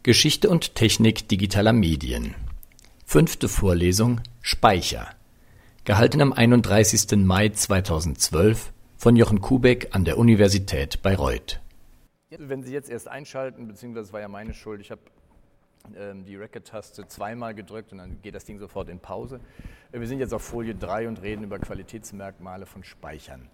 Geschichte und Technik digitaler Medien. 5. Vorlesung Speicher. Gehalten am 31. Mai 2012 von Jochen Kubek an der Universität Bayreuth. Wenn Sie jetzt erst einschalten, beziehungsweise das war ja meine Schuld, ich habe die Record-Taste zweimal gedrückt und dann geht das Ding sofort in Pause. Wir sind jetzt auf Folie 3 und reden über Qualitätsmerkmale von Speichern.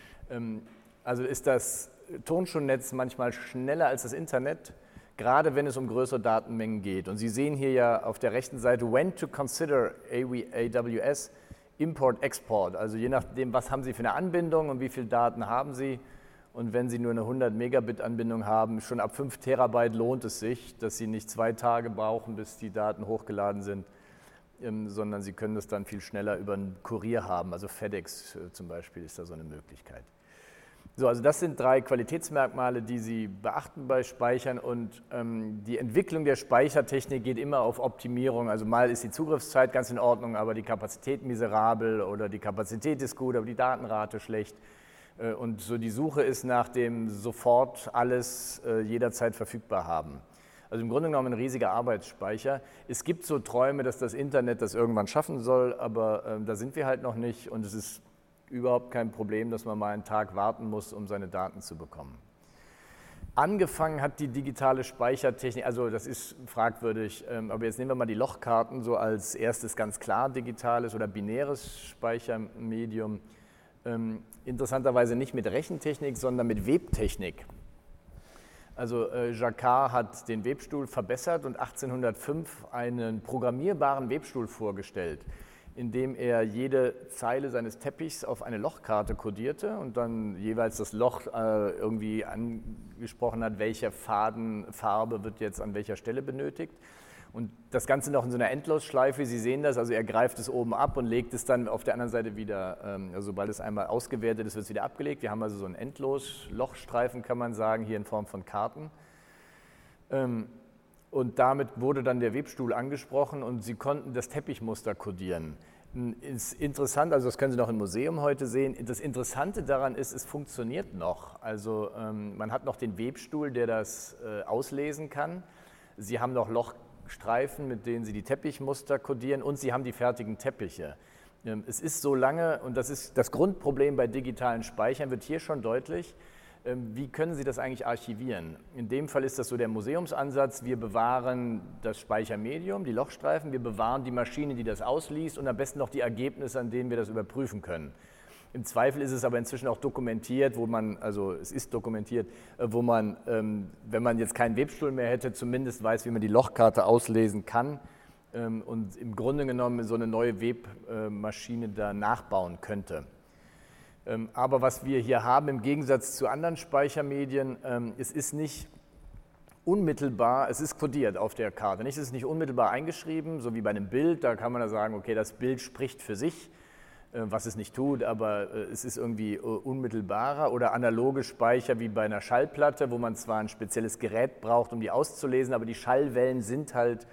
Also ist das Tonschonnetz manchmal schneller als das Internet, gerade wenn es um größere Datenmengen geht. Und Sie sehen hier ja auf der rechten Seite, when to consider AWS, Import, Export. Also je nachdem, was haben Sie für eine Anbindung und wie viele Daten haben Sie. Und wenn Sie nur eine 100 Megabit Anbindung haben, schon ab 5 Terabyte lohnt es sich, dass Sie nicht 2 Tage brauchen, bis die Daten hochgeladen sind, sondern Sie können das dann viel schneller über einen Kurier haben. Also FedEx zum Beispiel ist da so eine Möglichkeit. So, also das sind 3 Qualitätsmerkmale, die Sie beachten bei Speichern, und die Entwicklung der Speichertechnik geht immer auf Optimierung. Also mal ist die Zugriffszeit ganz in Ordnung, aber die Kapazität miserabel, oder die Kapazität ist gut, aber die Datenrate schlecht. Und so die Suche ist nach dem sofort alles jederzeit verfügbar haben. Also im Grunde genommen ein riesiger Arbeitsspeicher. Es gibt so Träume, dass das Internet das irgendwann schaffen soll, aber da sind wir halt noch nicht, und es ist überhaupt kein Problem, dass man mal einen Tag warten muss, um seine Daten zu bekommen. Angefangen hat die digitale Speichertechnik, also das ist fragwürdig, aber jetzt nehmen wir mal die Lochkarten so als erstes ganz klar digitales oder binäres Speichermedium. Interessanterweise nicht mit Rechentechnik, sondern mit Webtechnik. Also Jacquard hat den Webstuhl verbessert und 1805 einen programmierbaren Webstuhl vorgestellt, indem er jede Zeile seines Teppichs auf eine Lochkarte kodierte und dann jeweils das Loch irgendwie angesprochen hat, welche Fadenfarbe wird jetzt an welcher Stelle benötigt. Und das Ganze noch in so einer Endlosschleife, Sie sehen das, also er greift es oben ab und legt es dann auf der anderen Seite wieder, also sobald es einmal ausgewertet ist, wird es wieder abgelegt. Wir haben also so einen Endlos-Lochstreifen, kann man sagen, hier in Form von Karten. Und damit wurde dann der Webstuhl angesprochen und Sie konnten das Teppichmuster kodieren. Ist interessant, also das können Sie noch im Museum heute sehen. Das Interessante daran ist, es funktioniert noch. Also man hat noch den Webstuhl, der das auslesen kann. Sie haben noch Lochstreifen, mit denen Sie die Teppichmuster kodieren, und Sie haben die fertigen Teppiche. Es ist so lange, und das ist das Grundproblem bei digitalen Speichern, wird hier schon deutlich, wie können Sie das eigentlich archivieren? In dem Fall ist das so der Museumsansatz, wir bewahren das Speichermedium, die Lochstreifen, wir bewahren die Maschine, die das ausliest, und am besten noch die Ergebnisse, an denen wir das überprüfen können. Im Zweifel ist es aber inzwischen auch dokumentiert, es ist dokumentiert, wo man, wenn man jetzt keinen Webstuhl mehr hätte, zumindest weiß, wie man die Lochkarte auslesen kann und im Grunde genommen so eine neue Webmaschine da nachbauen könnte. Aber was wir hier haben, im Gegensatz zu anderen Speichermedien, es ist nicht unmittelbar, es ist kodiert auf der Karte. Es ist nicht unmittelbar eingeschrieben, so wie bei einem Bild, da kann man da sagen, okay, das Bild spricht für sich, was es nicht tut, aber es ist irgendwie unmittelbarer, oder analoge Speicher wie bei einer Schallplatte, wo man zwar ein spezielles Gerät braucht, um die auszulesen, aber die Schallwellen sind halt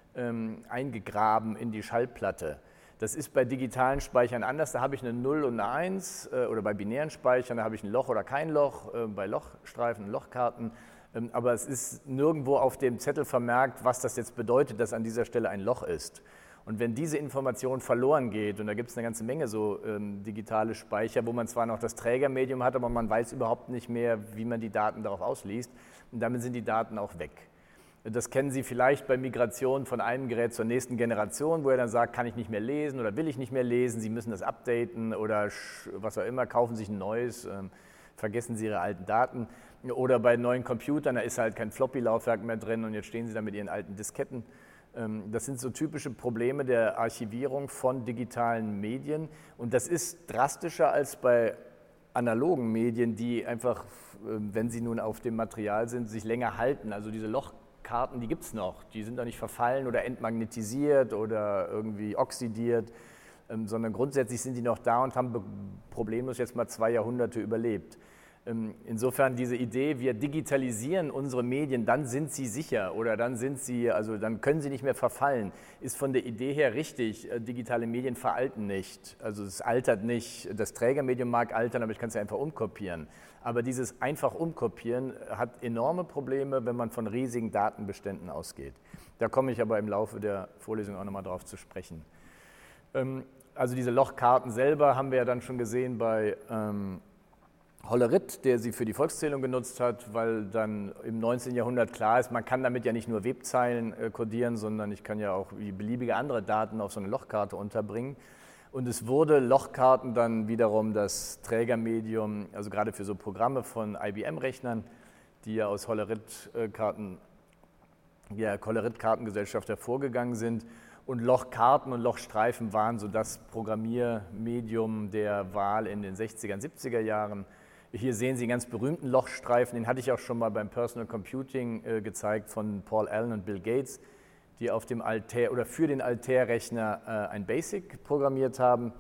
eingegraben in die Schallplatte. Das ist bei digitalen Speichern anders, da habe ich eine 0 und eine 1, oder bei binären Speichern, da habe ich ein Loch oder kein Loch, bei Lochstreifen und Lochkarten, aber es ist nirgendwo auf dem Zettel vermerkt, was das jetzt bedeutet, dass an dieser Stelle ein Loch ist. Und wenn diese Information verloren geht, und da gibt es eine ganze Menge so digitale Speicher, wo man zwar noch das Trägermedium hat, aber man weiß überhaupt nicht mehr, wie man die Daten darauf ausliest, und damit sind die Daten auch weg. Das kennen Sie vielleicht bei Migration von einem Gerät zur nächsten Generation, wo er dann sagt, kann ich nicht mehr lesen oder will ich nicht mehr lesen, Sie müssen das updaten oder was auch immer, kaufen sich ein neues, vergessen Sie Ihre alten Daten. Oder bei neuen Computern, da ist halt kein Floppy-Laufwerk mehr drin und jetzt stehen Sie da mit Ihren alten Disketten. Das sind so typische Probleme der Archivierung von digitalen Medien, und das ist drastischer als bei analogen Medien, die einfach, wenn sie nun auf dem Material sind, sich länger halten. Also diese Lochkarten, die gibt es noch, die sind doch nicht verfallen oder entmagnetisiert oder irgendwie oxidiert, sondern grundsätzlich sind die noch da und haben problemlos jetzt mal 2 Jahrhunderte überlebt. Insofern diese Idee, wir digitalisieren unsere Medien, dann sind sie sicher oder dann dann können sie nicht mehr verfallen, ist von der Idee her richtig. Digitale Medien veralten nicht. Also es altert nicht. Das Trägermedium mag altern, aber ich kann es ja einfach umkopieren. Aber dieses einfach umkopieren hat enorme Probleme, wenn man von riesigen Datenbeständen ausgeht. Da komme ich aber im Laufe der Vorlesung auch nochmal drauf zu sprechen. Also diese Lochkarten selber haben wir ja dann schon gesehen bei Hollerith, der sie für die Volkszählung genutzt hat, weil dann im 19. Jahrhundert klar ist, man kann damit ja nicht nur Webzeilen kodieren, sondern ich kann ja auch wie beliebige andere Daten auf so eine Lochkarte unterbringen. Und es wurde Lochkarten dann wiederum das Trägermedium, also gerade für so Programme von IBM-Rechnern, die ja aus Hollerith-Kartengesellschaft hervorgegangen sind. Und Lochkarten und Lochstreifen waren so das Programmiermedium der Wahl in den 60er und 70er Jahren. Hier sehen Sie einen ganz berühmten Lochstreifen, den hatte ich auch schon mal beim Personal Computing gezeigt von Paul Allen und Bill Gates, die auf dem Altair oder für den Altair-Rechner ein BASIC programmiert haben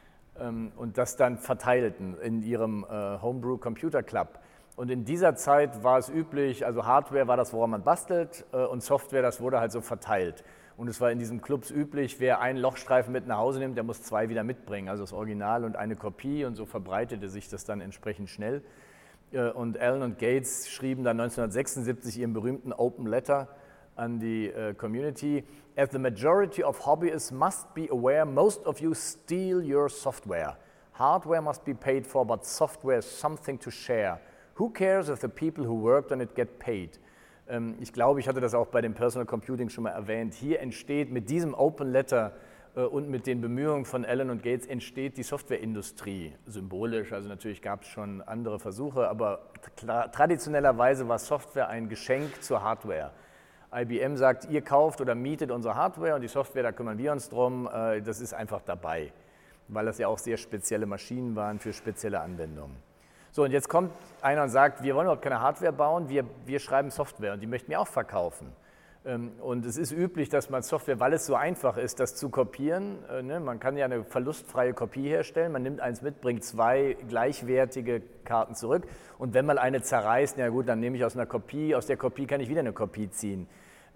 und das dann verteilten in ihrem Homebrew Computer Club. Und in dieser Zeit war es üblich, also Hardware war das, woran man bastelt, und Software, das wurde halt so verteilt. Und es war in diesen Clubs üblich, wer einen Lochstreifen mit nach Hause nimmt, der muss 2 wieder mitbringen, also das Original und eine Kopie, und so verbreitete sich das dann entsprechend schnell. Und Allen und Gates schrieben dann 1976 ihren berühmten Open Letter an die Community. As the majority of hobbyists must be aware, most of you steal your software. Hardware must be paid for, but software is something to share. Who cares if the people who worked on it get paid? Ich glaube, ich hatte das auch bei dem Personal Computing schon mal erwähnt. Hier entsteht mit diesem Open Letter und mit den Bemühungen von Allen und Gates entsteht die Softwareindustrie symbolisch. Also natürlich gab es schon andere Versuche, aber traditionellerweise war Software ein Geschenk zur Hardware. IBM sagt, ihr kauft oder mietet unsere Hardware und die Software, da kümmern wir uns drum. Das ist einfach dabei, weil das ja auch sehr spezielle Maschinen waren für spezielle Anwendungen. So, und jetzt kommt einer und sagt, wir wollen überhaupt keine Hardware bauen, wir schreiben Software und die möchten wir auch verkaufen. Und es ist üblich, dass man Software, weil es so einfach ist, das zu kopieren, man kann ja eine verlustfreie Kopie herstellen, man nimmt eins mit, bringt 2 gleichwertige Karten zurück und wenn mal eine zerreißt, na gut, dann nehme ich aus der Kopie kann ich wieder eine Kopie ziehen.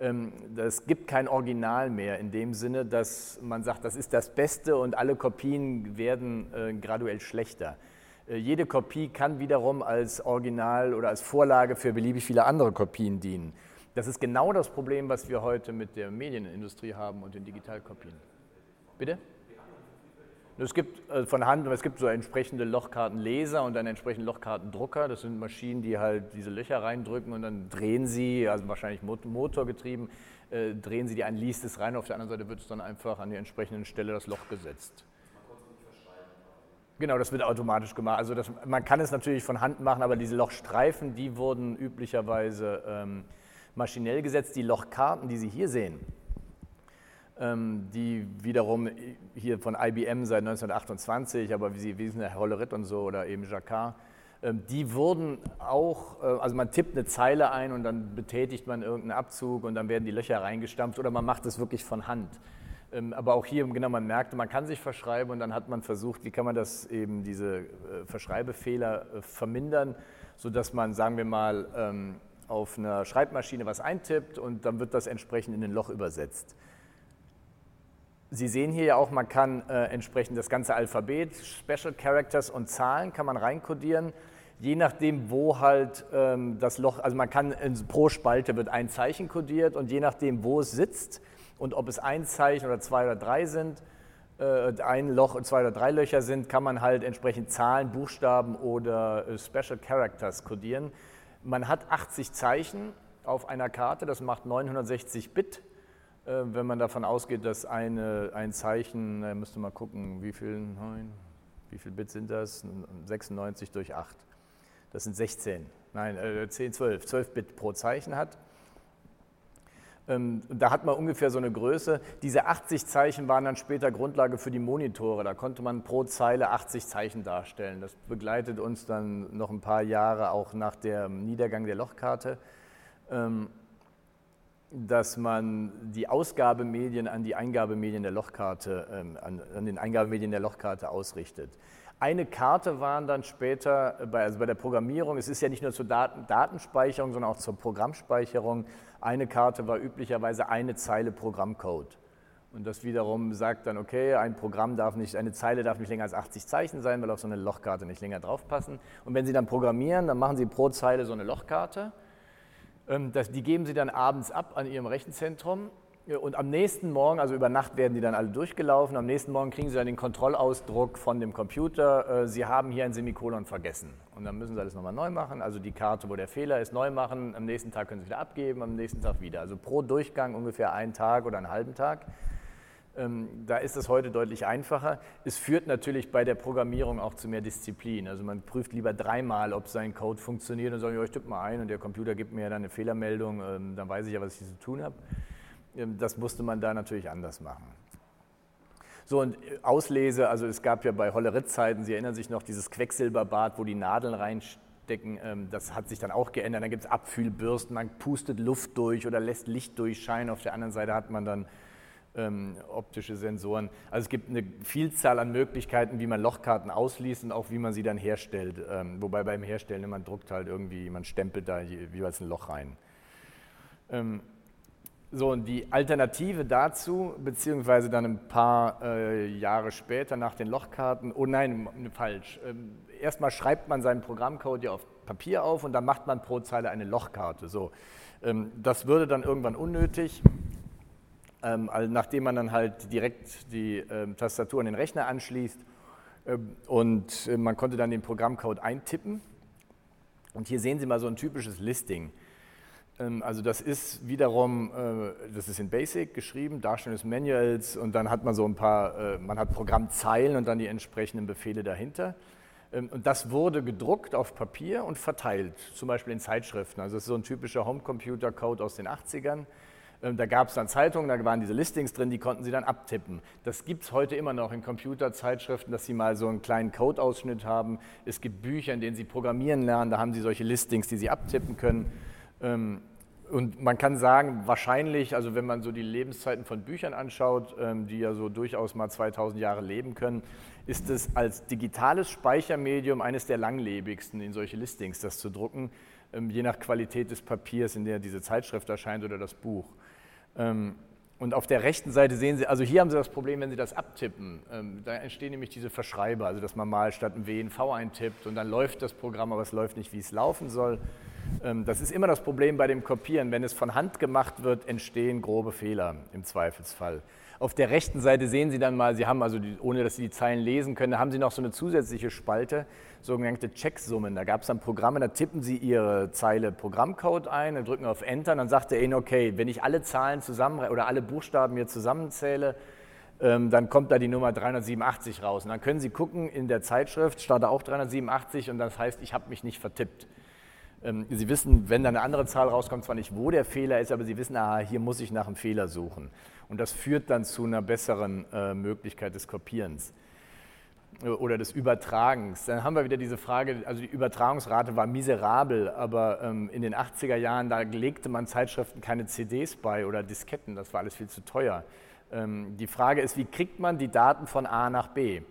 Es gibt kein Original mehr in dem Sinne, dass man sagt, das ist das Beste und alle Kopien werden graduell schlechter. Jede Kopie kann wiederum als Original oder als Vorlage für beliebig viele andere Kopien dienen. Das ist genau das Problem, was wir heute mit der Medienindustrie haben und den Digitalkopien. Bitte? Es gibt von Hand, es gibt so entsprechende Lochkartenleser und einen entsprechenden Lochkartendrucker. Das sind Maschinen, die halt diese Löcher reindrücken und dann drehen sie, also wahrscheinlich motorgetrieben, drehen sie die ein, liest es rein, auf der anderen Seite wird es dann einfach an die entsprechenden Stelle das Loch gesetzt. Genau, das wird automatisch gemacht. Also man kann es natürlich von Hand machen, aber diese Lochstreifen, die wurden üblicherweise maschinell gesetzt. Die Lochkarten, die Sie hier sehen, die wiederum hier von IBM seit 1928, aber wie Sie wissen, Herr Hollerith und so oder eben Jacquard, die wurden auch, also man tippt eine Zeile ein und dann betätigt man irgendeinen Abzug und dann werden die Löcher reingestampft oder man macht es wirklich von Hand. Aber auch hier, genau, man merkte, man kann sich verschreiben und dann hat man versucht, wie kann man das eben, diese Verschreibefehler vermindern, sodass man, sagen wir mal, auf einer Schreibmaschine was eintippt und dann wird das entsprechend in ein Loch übersetzt. Sie sehen hier ja auch, man kann entsprechend das ganze Alphabet, Special Characters und Zahlen kann man reinkodieren, je nachdem, wo halt das Loch, also man kann, pro Spalte wird ein Zeichen kodiert und je nachdem, wo es sitzt, und ob es ein Zeichen oder 2 oder 3 sind, ein Loch und 2 oder 3 Löcher sind, kann man halt entsprechend Zahlen, Buchstaben oder Special Characters kodieren. Man hat 80 Zeichen auf einer Karte, das macht 960 Bit. Wenn man davon ausgeht, dass ein Zeichen, müsste mal gucken, wie viel Bit sind das? 96 durch 8. Das sind 12 Bit pro Zeichen hat. Da hat man ungefähr so eine Größe. Diese 80 Zeichen waren dann später Grundlage für die Monitore. Da konnte man pro Zeile 80 Zeichen darstellen. Das begleitet uns dann noch ein paar Jahre, auch nach dem Niedergang der Lochkarte, dass man die Ausgabemedien an die Eingabemedien der Lochkarte, an den Eingabemedien der Lochkarte ausrichtet. Eine Karte waren dann später, also bei der Programmierung, es ist ja nicht nur zur Datenspeicherung, sondern auch zur Programmspeicherung, eine Karte war üblicherweise eine Zeile Programmcode. Und das wiederum sagt dann, okay, eine Zeile darf nicht länger als 80 Zeichen sein, weil auf so eine Lochkarte nicht länger draufpassen. Und wenn Sie dann programmieren, dann machen Sie pro Zeile so eine Lochkarte. Die geben Sie dann abends ab an Ihrem Rechenzentrum. Und am nächsten Morgen, also über Nacht werden die dann alle durchgelaufen, am nächsten Morgen kriegen Sie dann den Kontrollausdruck von dem Computer, Sie haben hier ein Semikolon vergessen. Und dann müssen Sie alles nochmal neu machen, also die Karte, wo der Fehler ist, neu machen, am nächsten Tag können Sie wieder abgeben, am nächsten Tag wieder. Also pro Durchgang ungefähr einen Tag oder einen halben Tag. Da ist es heute deutlich einfacher. Es führt natürlich bei der Programmierung auch zu mehr Disziplin. Also man prüft lieber dreimal, ob sein Code funktioniert und sagt, ja, ich tippe mal ein und der Computer gibt mir dann eine Fehlermeldung, dann weiß ich ja, was ich zu tun habe. Das musste man da natürlich anders machen. So, und Auslese, also es gab ja bei Hollerith-Zeiten, Sie erinnern sich noch, dieses Quecksilberbad, wo die Nadeln reinstecken, das hat sich dann auch geändert. Dann gibt es Abfühlbürsten, man pustet Luft durch oder lässt Licht durchscheinen. Auf der anderen Seite hat man dann optische Sensoren. Also es gibt eine Vielzahl an Möglichkeiten, wie man Lochkarten ausliest und auch wie man sie dann herstellt. Wobei beim Herstellen, man druckt halt irgendwie, man stempelt da jeweils ein Loch rein. So, und die Alternative dazu, beziehungsweise dann ein paar Jahre später nach den Lochkarten, oh nein, falsch. Erstmal schreibt man seinen Programmcode ja auf Papier auf und dann macht man pro Zeile eine Lochkarte. So, das würde dann irgendwann unnötig. Nachdem man dann halt direkt die Tastatur an den Rechner anschließt und man konnte dann den Programmcode eintippen. Und hier sehen Sie mal so ein typisches Listing. Also das ist wiederum, das ist in BASIC geschrieben, Darstellung des Manuals und dann hat man so ein paar, man hat Programmzeilen und dann die entsprechenden Befehle dahinter. Und das wurde gedruckt auf Papier und verteilt, zum Beispiel in Zeitschriften. Also das ist so ein typischer Homecomputer-Code aus den 80ern. Da gab es dann Zeitungen, da waren diese Listings drin, die konnten Sie dann abtippen. Das gibt es heute immer noch in Computerzeitschriften, dass Sie mal so einen kleinen Codeausschnitt haben. Es gibt Bücher, in denen Sie programmieren lernen, da haben Sie solche Listings, die Sie abtippen können. Und man kann sagen, wahrscheinlich, also wenn man so die Lebenszeiten von Büchern anschaut, die ja so durchaus mal 2000 Jahre leben können, ist es als digitales Speichermedium eines der langlebigsten, in solche Listings das zu drucken, je nach Qualität des Papiers, in der diese Zeitschrift erscheint oder das Buch. Und auf der rechten Seite sehen Sie, also hier haben Sie das Problem, wenn Sie das abtippen, da entstehen nämlich diese Verschreiber, also dass man mal statt ein W ein V eintippt und dann läuft das Programm, aber es läuft nicht, wie es laufen soll. Das ist immer das Problem bei dem Kopieren. Wenn es von Hand gemacht wird, entstehen grobe Fehler im Zweifelsfall. Auf der rechten Seite sehen Sie dann mal, Sie haben also, ohne dass Sie die Zeilen lesen können, da haben Sie noch so eine zusätzliche Spalte, sogenannte Checksummen. Da gab es dann Programme, da tippen Sie Ihre Zeile Programmcode ein, dann drücken auf Enter, dann sagt er Ihnen, okay, wenn ich alle Zahlen zusammen oder alle Buchstaben hier zusammenzähle, dann kommt da die Nummer 387 raus. Und dann können Sie gucken, in der Zeitschrift steht da auch 387 und das heißt, ich habe mich nicht vertippt. Sie wissen, wenn da eine andere Zahl rauskommt, zwar nicht, wo der Fehler ist, aber Sie wissen, aha, hier muss ich nach einem Fehler suchen. Und das führt dann zu einer besseren Möglichkeit des Kopierens oder des Übertragens. Dann haben wir wieder diese Frage, also die Übertragungsrate war miserabel, aber in den 80er Jahren, da legte man Zeitschriften keine CDs bei oder Disketten, das war alles viel zu teuer. Die Frage ist, wie kriegt man die Daten von A nach B?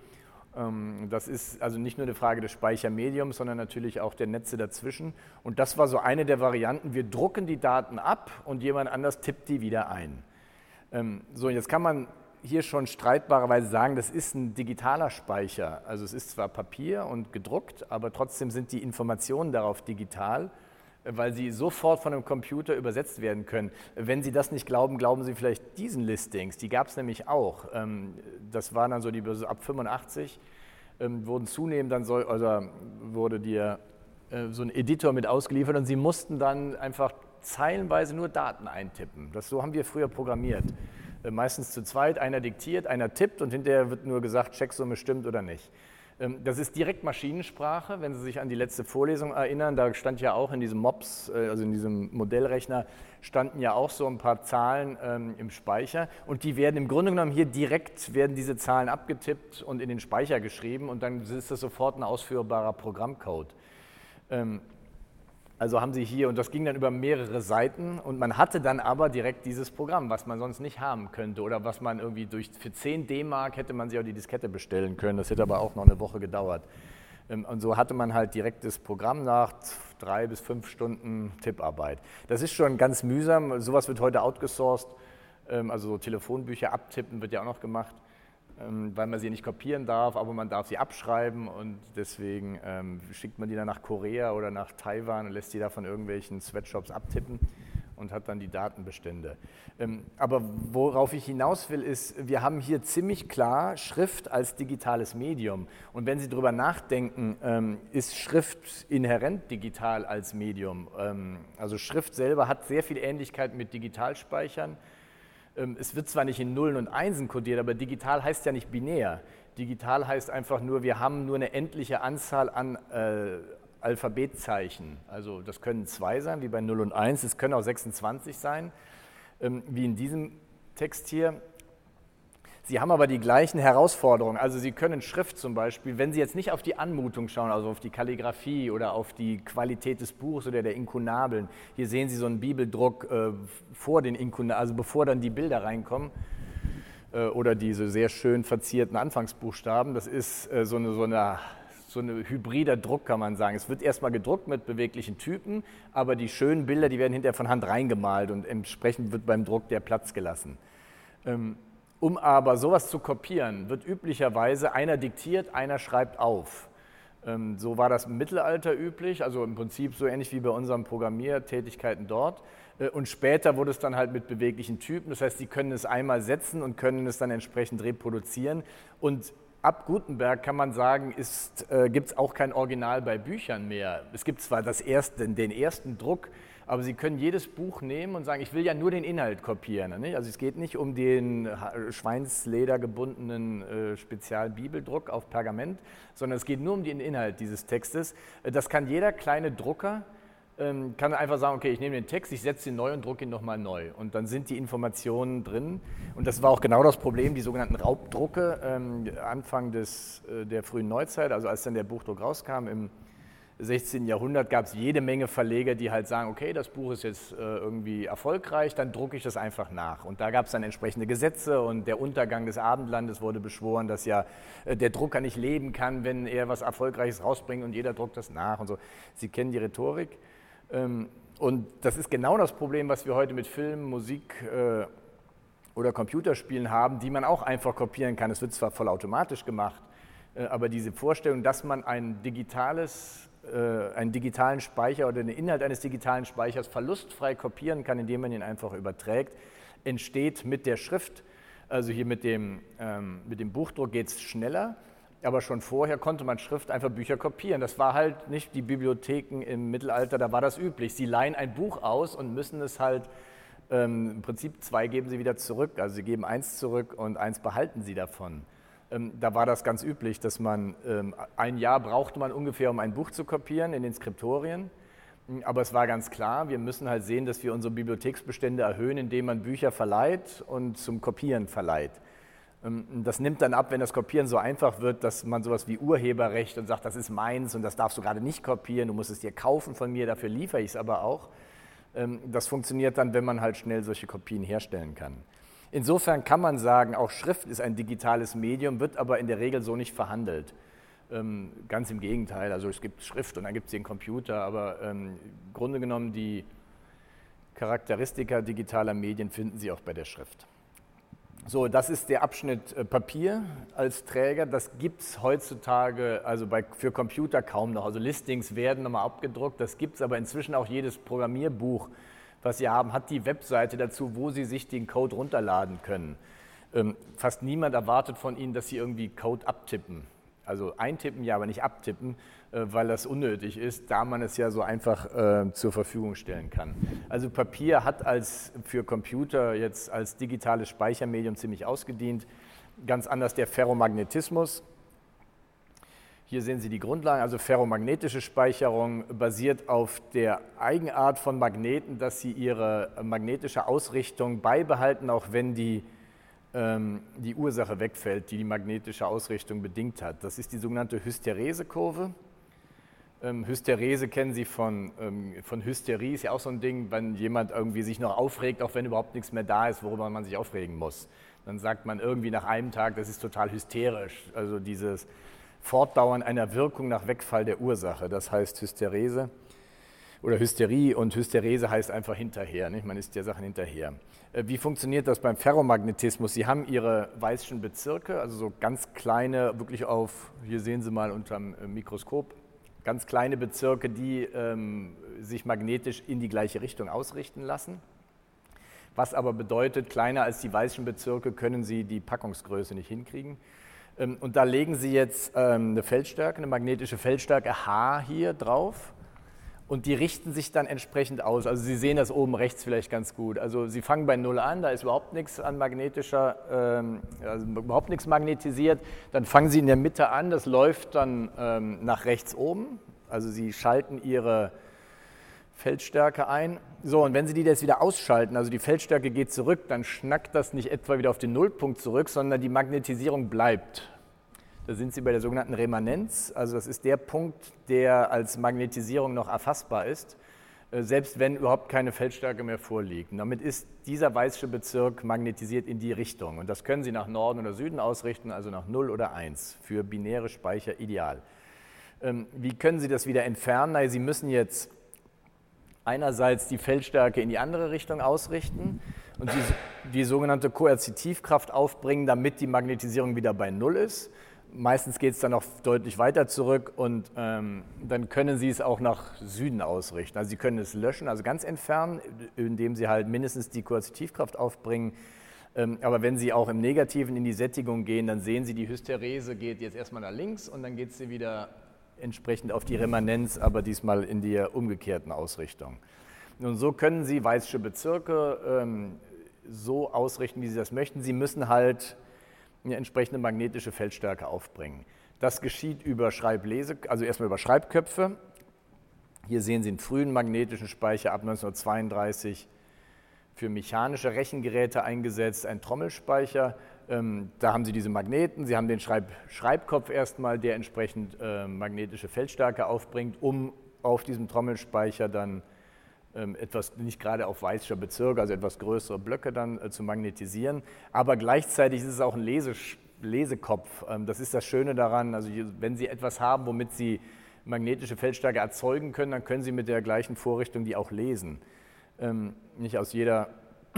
Das ist also nicht nur eine Frage des Speichermediums, sondern natürlich auch der Netze dazwischen. Und das war so eine der Varianten, wir drucken die Daten ab und jemand anders tippt die wieder ein. So, jetzt kann man hier schon streitbarerweise sagen, das ist ein digitaler Speicher. Also es ist zwar Papier und gedruckt, aber trotzdem sind die Informationen darauf digital, weil sie sofort von einem Computer übersetzt werden können. Wenn Sie das nicht glauben, glauben Sie vielleicht diesen Listings. Die gab es nämlich auch. Das waren dann so die ab 85 wurden zunehmend dann wurde dir so ein Editor mit ausgeliefert und Sie mussten dann einfach zeilenweise nur Daten eintippen. So haben wir früher programmiert. Meistens zu zweit, einer diktiert, einer tippt und hinterher wird nur gesagt, Checksumme stimmt oder nicht. Das ist direkt Maschinensprache, wenn Sie sich an die letzte Vorlesung erinnern, da stand ja auch in diesem MOPS, also in diesem Modellrechner, standen ja auch so ein paar Zahlen im Speicher und die werden im Grunde genommen hier direkt, werden diese Zahlen abgetippt und in den Speicher geschrieben und dann ist das sofort ein ausführbarer Programmcode. Also haben Sie hier, und das ging dann über mehrere Seiten, und man hatte dann aber direkt dieses Programm, was man sonst nicht haben könnte oder was man irgendwie für 10 D-Mark hätte man sich auch die Diskette bestellen können, das hätte aber auch noch eine Woche gedauert. Und so hatte man halt direkt das Programm nach 3 bis 5 Stunden Tipparbeit. Das ist schon ganz mühsam, sowas wird heute outgesourced, also so Telefonbücher abtippen wird ja auch noch gemacht, weil man sie nicht kopieren darf, aber man darf sie abschreiben und deswegen schickt man die dann nach Korea oder nach Taiwan und lässt die da von irgendwelchen Sweatshops abtippen und hat dann die Datenbestände. Aber worauf ich hinaus will, ist, wir haben hier ziemlich klar Schrift als digitales Medium. Und wenn Sie darüber nachdenken, ist Schrift inhärent digital als Medium. Also Schrift selber hat sehr viel Ähnlichkeit mit Digitalspeichern. Es wird zwar nicht in Nullen und Einsen kodiert, aber digital heißt ja nicht binär. Digital heißt einfach nur, wir haben nur eine endliche Anzahl an Alphabetzeichen. Also das können 2 sein, wie bei 0 und 1, es können auch 26 sein, wie in diesem Text hier. Sie haben aber die gleichen Herausforderungen. Also Sie können Schrift zum Beispiel, wenn Sie jetzt nicht auf die Anmutung schauen, also auf die Kalligraphie oder auf die Qualität des Buchs oder der Inkunabeln. Hier sehen Sie so einen Bibeldruck vor den Inkunabeln, also bevor dann die Bilder reinkommen oder diese sehr schön verzierten Anfangsbuchstaben. Das ist so eine hybrider Druck, kann man sagen. Es wird erstmal gedruckt mit beweglichen Typen, aber die schönen Bilder, die werden hinterher von Hand reingemalt und entsprechend wird beim Druck der Platz gelassen. Um aber sowas zu kopieren, wird üblicherweise einer diktiert, einer schreibt auf. So war das im Mittelalter üblich, also im Prinzip so ähnlich wie bei unseren Programmiertätigkeiten dort. Und später wurde es dann halt mit beweglichen Typen, das heißt, Sie können es einmal setzen und können es dann entsprechend reproduzieren. Und ab Gutenberg kann man sagen, gibt es auch kein Original bei Büchern mehr. Es gibt zwar den ersten Druck, aber Sie können jedes Buch nehmen und sagen, ich will ja nur den Inhalt kopieren. Nicht? Also es geht nicht um den Schweinsleder gebundenen Spezialbibeldruck auf Pergament, sondern es geht nur um den Inhalt dieses Textes. Das kann jeder kleine Drucker, kann einfach sagen, okay, ich nehme den Text, ich setze ihn neu und drucke ihn nochmal neu. Und dann sind die Informationen drin. Und das war auch genau das Problem, die sogenannten Raubdrucke, Anfang der frühen Neuzeit, also als dann der Buchdruck rauskam im 16. Jahrhundert, gab es jede Menge Verleger, die halt sagen, okay, das Buch ist jetzt irgendwie erfolgreich, dann drucke ich das einfach nach. Und da gab es dann entsprechende Gesetze und der Untergang des Abendlandes wurde beschworen, dass ja der Drucker nicht leben kann, wenn er was Erfolgreiches rausbringt und jeder druckt das nach und so. Sie kennen die Rhetorik. Und das ist genau das Problem, was wir heute mit Film, Musik oder Computerspielen haben, die man auch einfach kopieren kann. Es wird zwar vollautomatisch gemacht, aber diese Vorstellung, dass man einen digitalen Speicher oder den Inhalt eines digitalen Speichers verlustfrei kopieren kann, indem man ihn einfach überträgt, entsteht mit der Schrift. Also hier mit dem Buchdruck geht es schneller, aber schon vorher konnte man Schrift einfach Bücher kopieren. Das war halt nicht die Bibliotheken im Mittelalter, da war das üblich. Sie leihen ein Buch aus und müssen es halt, im Prinzip 2 geben sie wieder zurück. Also sie geben 1 zurück und 1 behalten sie davon. Da war das ganz üblich, dass man, 1 Jahr brauchte man ungefähr, um ein Buch zu kopieren in den Skriptorien. Aber es war ganz klar, wir müssen halt sehen, dass wir unsere Bibliotheksbestände erhöhen, indem man Bücher verleiht und zum Kopieren verleiht. Das nimmt dann ab, wenn das Kopieren so einfach wird, dass man sowas wie Urheberrecht und sagt, das ist meins und das darfst du gerade nicht kopieren, du musst es dir kaufen von mir, dafür liefere ich es aber auch. Das funktioniert dann, wenn man halt schnell solche Kopien herstellen kann. Insofern kann man sagen, auch Schrift ist ein digitales Medium, wird aber in der Regel so nicht verhandelt. Ganz im Gegenteil, also es gibt Schrift und dann gibt es den Computer, aber im Grunde genommen die Charakteristika digitaler Medien finden Sie auch bei der Schrift. So, das ist der Abschnitt Papier als Träger. Das gibt es heutzutage also für Computer kaum noch. Also Listings werden nochmal abgedruckt, das gibt es aber inzwischen auch jedes Programmierbuch, was Sie haben, hat die Webseite dazu, wo Sie sich den Code runterladen können. Fast niemand erwartet von Ihnen, dass Sie irgendwie Code abtippen. Also eintippen ja, aber nicht abtippen, weil das unnötig ist, da man es ja so einfach zur Verfügung stellen kann. Also Papier hat für Computer jetzt als digitales Speichermedium ziemlich ausgedient. Ganz anders der Ferromagnetismus. Hier sehen Sie die Grundlagen, also ferromagnetische Speicherung basiert auf der Eigenart von Magneten, dass sie ihre magnetische Ausrichtung beibehalten, auch wenn die Ursache wegfällt, die magnetische Ausrichtung bedingt hat. Das ist die sogenannte Hysteresekurve. Hysterese kennen Sie von Hysterie, ist ja auch so ein Ding, wenn jemand irgendwie sich noch aufregt, auch wenn überhaupt nichts mehr da ist, worüber man sich aufregen muss. Dann sagt man irgendwie nach einem Tag, das ist total hysterisch. Also dieses Fortdauern einer Wirkung nach Wegfall der Ursache, das heißt Hysterese oder Hysterie, und Hysterese heißt einfach hinterher, nicht? Man ist der Sache hinterher. Wie funktioniert das beim Ferromagnetismus? Sie haben Ihre Weissschen Bezirke, also so ganz kleine, wirklich hier sehen Sie mal unterm Mikroskop, ganz kleine Bezirke, die sich magnetisch in die gleiche Richtung ausrichten lassen. Was aber bedeutet, kleiner als die Weissschen Bezirke können Sie die Packungsgröße nicht hinkriegen. Und da legen Sie jetzt eine Feldstärke, eine magnetische Feldstärke H hier drauf. Und die richten sich dann entsprechend aus. Also Sie sehen das oben rechts vielleicht ganz gut. Also Sie fangen bei 0 an, da ist überhaupt nichts an überhaupt nichts magnetisiert. Dann fangen Sie in der Mitte an, das läuft dann nach rechts oben. Also Sie schalten Ihre Feldstärke ein. So, und wenn Sie die jetzt wieder ausschalten, also die Feldstärke geht zurück, dann schnackt das nicht etwa wieder auf den Nullpunkt zurück, sondern die Magnetisierung bleibt. Da sind Sie bei der sogenannten Remanenz, also das ist der Punkt, der als Magnetisierung noch erfassbar ist, selbst wenn überhaupt keine Feldstärke mehr vorliegt. Und damit ist dieser Weissche Bezirk magnetisiert in die Richtung. Und das können Sie nach Norden oder Süden ausrichten, also nach 0 oder 1, für binäre Speicher ideal. Wie können Sie das wieder entfernen? Na, Sie müssen jetzt einerseits die Feldstärke in die andere Richtung ausrichten und die sogenannte Koerzitivkraft aufbringen, damit die Magnetisierung wieder bei 0 ist. Meistens geht es dann noch deutlich weiter zurück und dann können Sie es auch nach Süden ausrichten. Also Sie können es löschen, also ganz entfernen, indem Sie halt mindestens die Koerzitivkraft aufbringen. Aber wenn Sie auch im Negativen in die Sättigung gehen, dann sehen Sie, die Hysterese geht jetzt erstmal nach links und dann geht sie wieder entsprechend auf die Remanenz, aber diesmal in der umgekehrten Ausrichtung. Und so können Sie Weissche Bezirke so ausrichten, wie Sie das möchten. Sie müssen halt eine entsprechende magnetische Feldstärke aufbringen. Das geschieht über also erstmal über Schreibköpfe. Hier sehen Sie einen frühen magnetischen Speicher ab 1932 für mechanische Rechengeräte eingesetzt, ein Trommelspeicher. Da haben Sie diese Magneten, Sie haben den Schreibkopf erstmal, der entsprechend magnetische Feldstärke aufbringt, um auf diesem Trommelspeicher dann etwas, nicht gerade auf Weisscher Bezirke, also etwas größere Blöcke dann zu magnetisieren. Aber gleichzeitig ist es auch ein Lesekopf. Das ist das Schöne daran, also wenn Sie etwas haben, womit Sie magnetische Feldstärke erzeugen können, dann können Sie mit der gleichen Vorrichtung die auch lesen. Nicht aus jeder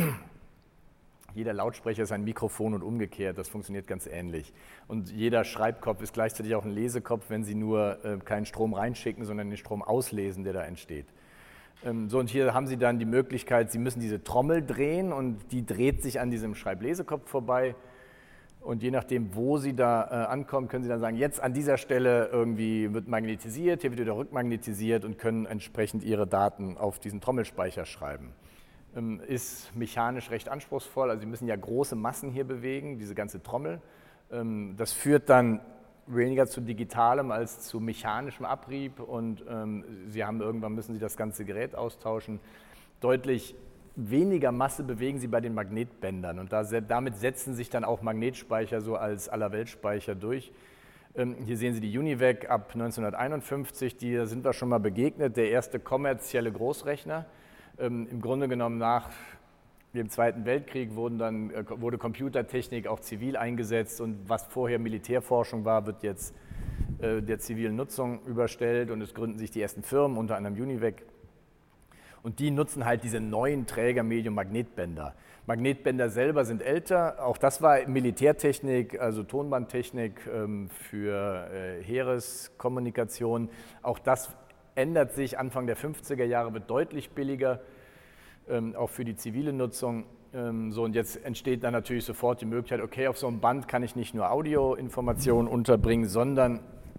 Lautsprecher ist ein Mikrofon und umgekehrt, das funktioniert ganz ähnlich. Und jeder Schreibkopf ist gleichzeitig auch ein Lesekopf, wenn Sie nur keinen Strom reinschicken, sondern den Strom auslesen, der da entsteht. So, und hier haben Sie dann die Möglichkeit, Sie müssen diese Trommel drehen und die dreht sich an diesem Schreiblesekopf vorbei. Und je nachdem, wo Sie da ankommen, können Sie dann sagen, jetzt an dieser Stelle irgendwie wird magnetisiert, hier wird wieder rückmagnetisiert und können entsprechend Ihre Daten auf diesen Trommelspeicher schreiben. Ist mechanisch recht anspruchsvoll, also Sie müssen ja große Massen hier bewegen, diese ganze Trommel. Das führt dann weniger zu digitalem als zu mechanischem Abrieb und irgendwann müssen Sie das ganze Gerät austauschen. Deutlich weniger Masse bewegen Sie bei den Magnetbändern und damit setzen sich dann auch Magnetspeicher so als Allerweltsspeicher durch. Hier sehen Sie die Univac ab 1951, da sind wir schon mal begegnet, der erste kommerzielle Großrechner. Im Grunde genommen nach dem Zweiten Weltkrieg wurde Computertechnik auch zivil eingesetzt und was vorher Militärforschung war, wird jetzt der zivilen Nutzung überstellt und es gründen sich die ersten Firmen, unter anderem Univac. Und die nutzen halt diese neuen Trägermedium-Magnetbänder. Magnetbänder selber sind älter, auch das war Militärtechnik, also Tonbandtechnik für Heereskommunikation. Auch das ändert sich, Anfang der 50er Jahre wird deutlich billiger, auch für die zivile Nutzung. Und jetzt entsteht dann natürlich sofort die Möglichkeit, okay, auf so einem Band kann ich nicht nur Audioinformationen unterbringen, sondern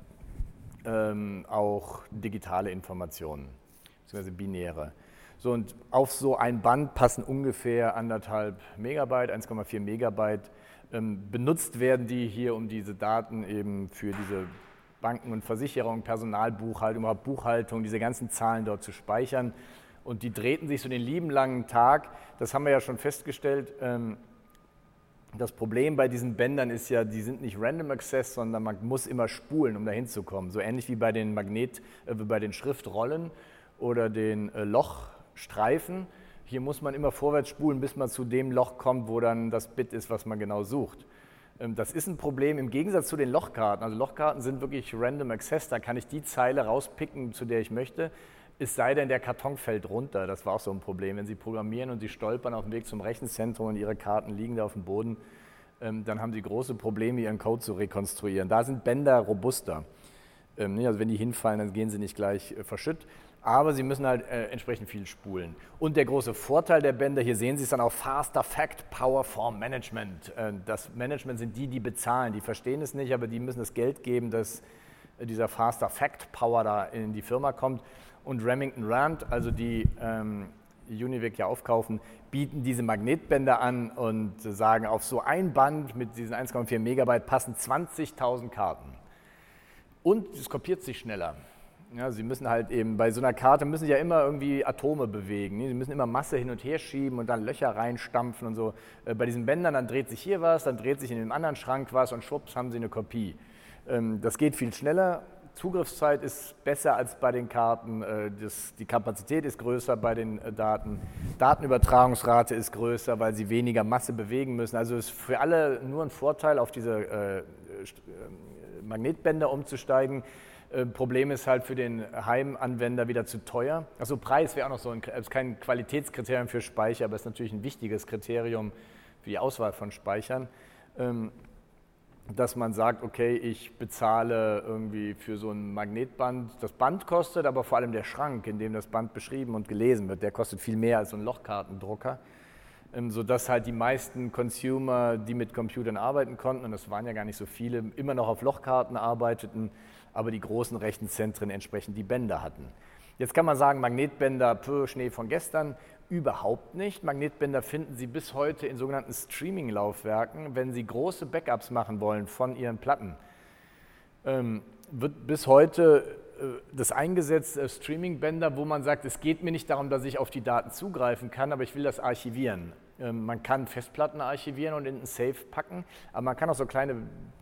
auch digitale Informationen, beziehungsweise binäre. So, und auf so ein Band passen ungefähr 1,5 Megabyte, 1,4 Megabyte. Benutzt werden die hier, um diese Daten eben für diese Banken und Versicherungen, Personalbuchhaltung, überhaupt Buchhaltung, diese ganzen Zahlen dort zu speichern. Und die drehten sich so den lieben langen Tag. Das haben wir ja schon festgestellt. Das Problem bei diesen Bändern ist ja, die sind nicht Random Access, sondern man muss immer spulen, um da hinzukommen. So ähnlich wie bei den bei den Schriftrollen oder den Lochstreifen. Hier muss man immer vorwärts spulen, bis man zu dem Loch kommt, wo dann das Bit ist, was man genau sucht. Das ist ein Problem im Gegensatz zu den Lochkarten. Also Lochkarten sind wirklich Random Access, da kann ich die Zeile rauspicken, zu der ich möchte. Es sei denn, der Karton fällt runter. Das war auch so ein Problem. Wenn Sie programmieren und Sie stolpern auf dem Weg zum Rechenzentrum und Ihre Karten liegen da auf dem Boden, dann haben Sie große Probleme, Ihren Code zu rekonstruieren. Da sind Bänder robuster. Also wenn die hinfallen, dann gehen sie nicht gleich verschütt. Aber Sie müssen halt entsprechend viel spulen. Und der große Vorteil der Bänder, hier sehen Sie es dann auch, Faster Fact Power Form Management. Das Management sind die bezahlen. Die verstehen es nicht, aber die müssen das Geld geben, dass dieser Faster Fact Power da in die Firma kommt. Und Remington Rand, also die Univic ja aufkaufen, bieten diese Magnetbänder an und sagen, auf so ein Band mit diesen 1,4 Megabyte passen 20.000 Karten. Und es kopiert sich schneller. Ja, Sie müssen halt eben, bei so einer Karte müssen Sie ja immer irgendwie Atome bewegen. Sie müssen immer Masse hin und her schieben und dann Löcher reinstampfen und so. Bei diesen Bändern, dann dreht sich hier was, dann dreht sich in dem anderen Schrank was und schwupps haben Sie eine Kopie. Das geht viel schneller. Zugriffszeit ist besser als bei den Karten, die Kapazität ist größer bei den Daten, Datenübertragungsrate ist größer, weil sie weniger Masse bewegen müssen. Also ist für alle nur ein Vorteil, auf diese Magnetbänder umzusteigen. Problem ist halt für den Heimanwender wieder zu teuer. Also Preis wäre auch noch so ist kein Qualitätskriterium für Speicher, aber ist natürlich ein wichtiges Kriterium für die Auswahl von Speichern. Dass man sagt, okay, ich bezahle irgendwie für so ein Magnetband, das Band kostet, aber vor allem der Schrank, in dem das Band beschrieben und gelesen wird, der kostet viel mehr als so ein Lochkartendrucker, sodass halt die meisten Consumer, die mit Computern arbeiten konnten, und das waren ja gar nicht so viele, immer noch auf Lochkarten arbeiteten, aber die großen Rechenzentren entsprechend die Bänder hatten. Jetzt kann man sagen, Magnetbänder, Schnee von gestern, überhaupt nicht. Magnetbänder finden Sie bis heute in sogenannten Streaming-Laufwerken. Wenn Sie große Backups machen wollen von Ihren Platten, wird bis heute das eingesetzt, Streaming-Bänder, wo man sagt, es geht mir nicht darum, dass ich auf die Daten zugreifen kann, aber ich will das archivieren. Man kann Festplatten archivieren und in einen Safe packen, aber man kann auch so kleine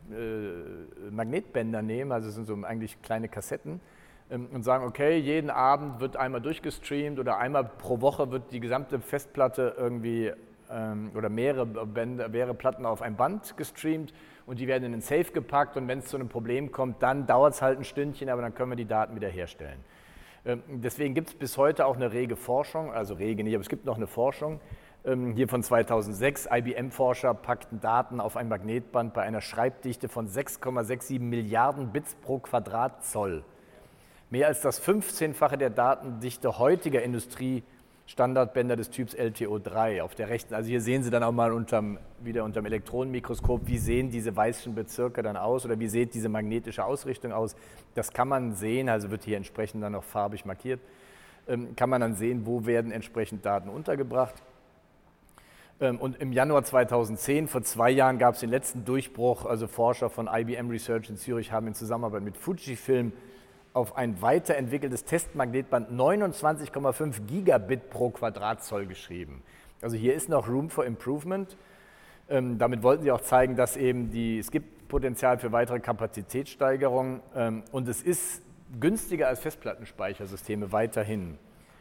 Magnetbänder nehmen, also es sind so eigentlich kleine Kassetten, und sagen, okay, jeden Abend wird einmal durchgestreamt oder einmal pro Woche wird die gesamte Festplatte irgendwie oder mehrere Platten auf ein Band gestreamt und die werden in den Safe gepackt und wenn es zu einem Problem kommt, dann dauert es halt ein Stündchen, aber dann können wir die Daten wiederherstellen. Deswegen gibt es bis heute auch eine rege Forschung, also rege nicht, aber es gibt noch eine Forschung, hier von 2006, IBM-Forscher packten Daten auf ein Magnetband bei einer Schreibdichte von 6,67 Milliarden Bits pro Quadratzoll. Mehr als das 15-fache der Datendichte heutiger Industriestandardbänder des Typs LTO3 auf der rechten. Also hier sehen Sie dann auch mal wieder unterm Elektronenmikroskop, wie sehen diese weißen Bezirke dann aus oder wie sieht diese magnetische Ausrichtung aus. Das kann man sehen, also wird hier entsprechend dann noch farbig markiert, kann man dann sehen, wo werden entsprechend Daten untergebracht. Und im Januar 2010, vor 2 Jahren, gab es den letzten Durchbruch. Also Forscher von IBM Research in Zürich haben in Zusammenarbeit mit Fujifilm auf ein weiterentwickeltes Testmagnetband 29,5 Gigabit pro Quadratzoll geschrieben. Also hier ist noch Room for Improvement. Damit wollten sie auch zeigen, dass eben es gibt Potenzial für weitere Kapazitätssteigerung und es ist günstiger als Festplattenspeichersysteme weiterhin.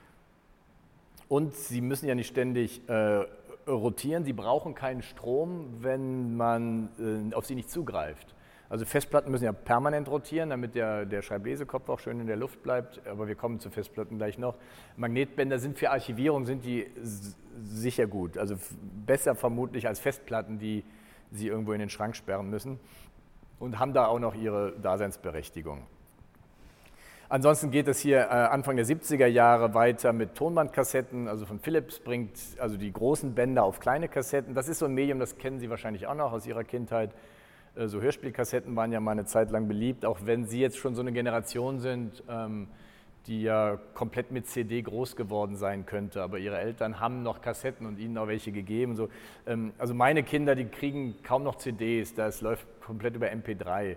Und sie müssen ja nicht ständig rotieren, sie brauchen keinen Strom, wenn man auf sie nicht zugreift. Also Festplatten müssen ja permanent rotieren, damit der Schreiblesekopf auch schön in der Luft bleibt, aber wir kommen zu Festplatten gleich noch. Magnetbänder sind für Archivierung sicher gut, also besser vermutlich als Festplatten, die Sie irgendwo in den Schrank sperren müssen und haben da auch noch ihre Daseinsberechtigung. Ansonsten geht es hier Anfang der 70er Jahre weiter mit Tonbandkassetten, also von Philips bringt also die großen Bänder auf kleine Kassetten. Das ist so ein Medium, das kennen Sie wahrscheinlich auch noch aus Ihrer Kindheit. So Hörspielkassetten waren ja mal eine Zeit lang beliebt, auch wenn Sie jetzt schon so eine Generation sind, die ja komplett mit CD groß geworden sein könnte, aber Ihre Eltern haben noch Kassetten und Ihnen auch welche gegeben. So. Also meine Kinder, die kriegen kaum noch CDs, das läuft komplett über MP3.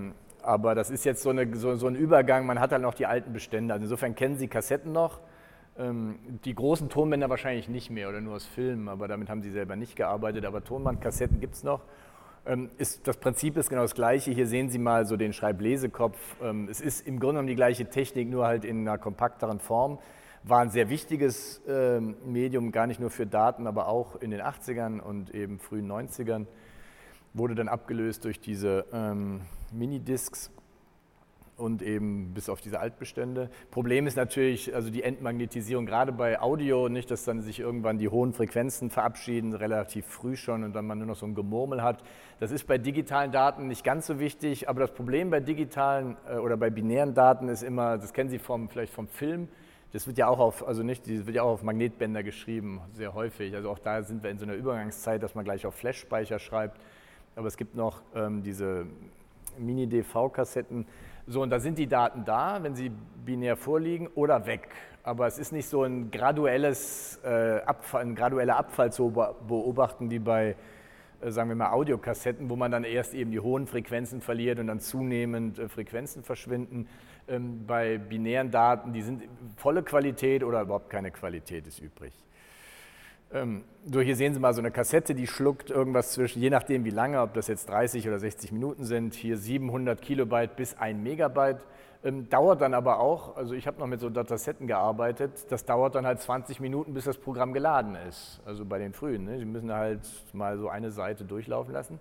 Aber das ist jetzt so ein Übergang, man hat halt noch die alten Bestände. Also insofern kennen Sie Kassetten noch, Die großen Tonbänder wahrscheinlich nicht mehr oder nur aus Filmen, aber damit haben sie selber nicht gearbeitet. Aber Tonbandkassetten gibt es noch. Das Prinzip ist genau das gleiche. Hier sehen Sie mal so den Schreiblesekopf. Es ist im Grunde genommen die gleiche Technik, nur halt in einer kompakteren Form. War ein sehr wichtiges Medium, gar nicht nur für Daten, aber auch in den 80ern und eben frühen 90ern. Wurde dann abgelöst durch diese Minidiscs und eben bis auf diese Altbestände. Problem ist natürlich, also die Entmagnetisierung, gerade bei Audio, nicht, dass dann sich irgendwann die hohen Frequenzen verabschieden, relativ früh schon und dann man nur noch so ein Gemurmel hat. Das ist bei digitalen Daten nicht ganz so wichtig, aber das Problem bei digitalen oder bei binären Daten ist immer, das kennen Sie vielleicht vom Film, das wird ja auch das wird ja auch auf Magnetbänder geschrieben, sehr häufig. Also auch da sind wir in so einer Übergangszeit, dass man gleich auf Flash-Speicher schreibt. Aber es gibt noch diese Mini-DV-Kassetten. So, und da sind die Daten da, wenn sie binär vorliegen, oder weg. Aber es ist nicht so ein gradueller Abfall zu beobachten wie bei, sagen wir mal, Audiokassetten, wo man dann erst eben die hohen Frequenzen verliert und dann zunehmend Frequenzen verschwinden. Bei binären Daten, die sind volle Qualität oder überhaupt keine Qualität ist übrig. So, hier sehen Sie mal so eine Kassette, die schluckt irgendwas zwischen, je nachdem wie lange, ob das jetzt 30 oder 60 Minuten sind, hier 700 Kilobyte bis 1 Megabyte. Dauert dann aber auch, also ich habe noch mit so Datasetten gearbeitet, das dauert dann halt 20 Minuten, bis das Programm geladen ist, also bei den frühen. Ne? Sie müssen halt mal so eine Seite durchlaufen lassen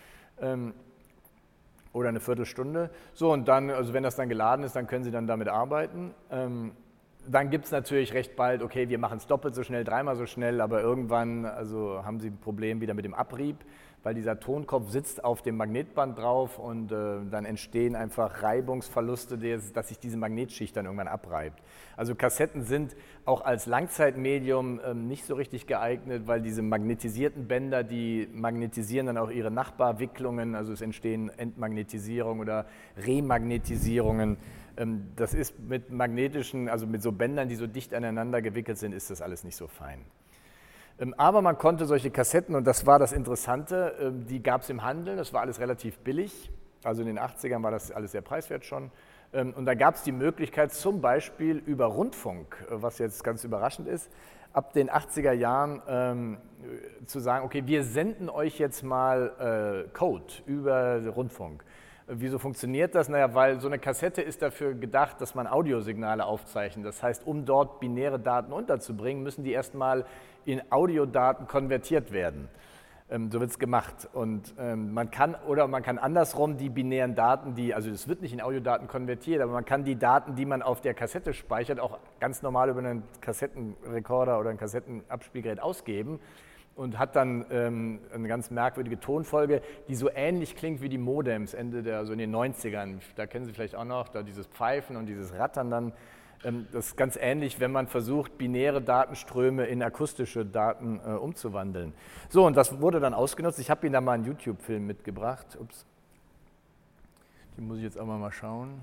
oder eine Viertelstunde. So, und dann, also wenn das dann geladen ist, dann können Sie dann damit arbeiten. Dann gibt es natürlich recht bald, okay, wir machen es doppelt so schnell, dreimal so schnell, aber irgendwann haben Sie ein Problem wieder mit dem Abrieb, weil dieser Tonkopf sitzt auf dem Magnetband drauf und dann entstehen einfach Reibungsverluste, dass sich diese Magnetschicht dann irgendwann abreibt. Also Kassetten sind auch als Langzeitmedium nicht so richtig geeignet, weil diese magnetisierten Bänder, die magnetisieren dann auch ihre Nachbarwicklungen, also es entstehen Entmagnetisierungen oder Remagnetisierungen. Das ist mit magnetischen, also mit so Bändern, die so dicht aneinander gewickelt sind, ist das alles nicht so fein. Aber man konnte solche Kassetten, und das war das Interessante, die gab es im Handel, das war alles relativ billig, also in den 80ern war das alles sehr preiswert schon. Und da gab es die Möglichkeit zum Beispiel über Rundfunk, was jetzt ganz überraschend ist, ab den 80er Jahren zu sagen, okay, wir senden euch jetzt mal Code über Rundfunk. Wieso funktioniert das? Naja, weil so eine Kassette ist dafür gedacht, dass man Audiosignale aufzeichnet. Das heißt, um dort binäre Daten unterzubringen, müssen die erstmal in Audiodaten konvertiert werden. So wird es gemacht. Und man kann andersrum die binären Daten, also es wird nicht in Audiodaten konvertiert, aber man kann die Daten, die man auf der Kassette speichert, auch ganz normal über einen Kassettenrekorder oder ein Kassettenabspielgerät ausgeben. Und hat dann eine ganz merkwürdige Tonfolge, die so ähnlich klingt wie die Modems also in den 90ern. Da kennen Sie vielleicht auch noch, da dieses Pfeifen und dieses Rattern dann. Das ist ganz ähnlich, wenn man versucht, binäre Datenströme in akustische Daten umzuwandeln. So, und das wurde dann ausgenutzt. Ich habe Ihnen da mal einen YouTube-Film mitgebracht. Ups. Die muss ich jetzt aber mal schauen.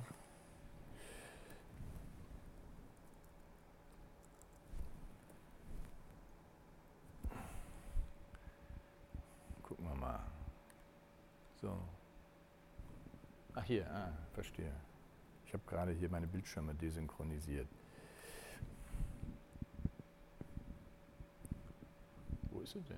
Gucken wir mal. So. Ach hier, verstehe. Ich habe gerade hier meine Bildschirme desynchronisiert. Wo ist sie denn?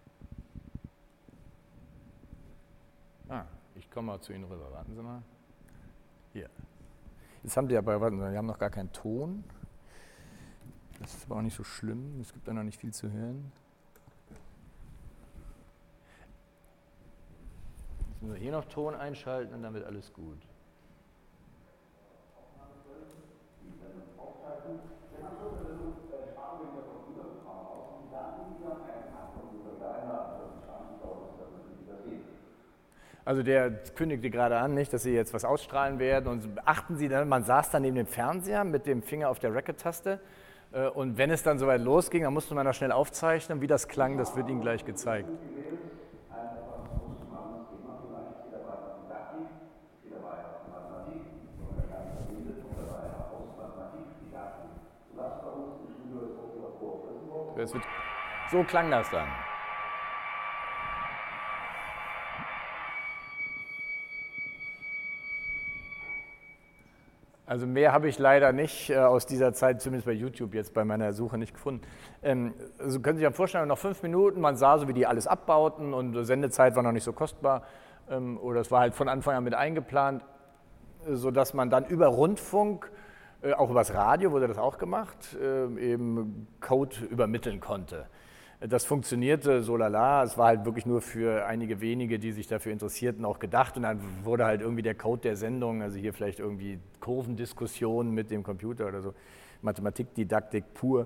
Ich komme mal zu Ihnen rüber. Warten Sie mal. Hier. Jetzt haben die aber, warten Sie, die haben noch gar keinen Ton. Das ist aber auch nicht so schlimm. Es gibt da noch nicht viel zu hören. Jetzt müssen wir hier noch Ton einschalten und dann wird alles gut. Also der kündigte gerade an, nicht, dass Sie jetzt was ausstrahlen werden und achten Sie dann, man saß dann neben dem Fernseher mit dem Finger auf der Record-Taste und wenn es dann soweit losging, dann musste man das schnell aufzeichnen, wie das klang, das wird Ihnen gleich gezeigt. So klang das dann. Also mehr habe ich leider nicht aus dieser Zeit, zumindest bei YouTube jetzt bei meiner Suche nicht gefunden. Also können Sie sich ja vorstellen, noch 5 Minuten, man sah so, wie die alles abbauten und Sendezeit war noch nicht so kostbar oder es war halt von Anfang an mit eingeplant, sodass man dann über Rundfunk, auch übers Radio wurde das auch gemacht, eben Code übermitteln konnte. Das funktionierte so lala, es war halt wirklich nur für einige wenige, die sich dafür interessierten, auch gedacht und dann wurde halt irgendwie der Code der Sendung, also hier vielleicht irgendwie Kurvendiskussionen mit dem Computer oder so, Mathematikdidaktik pur,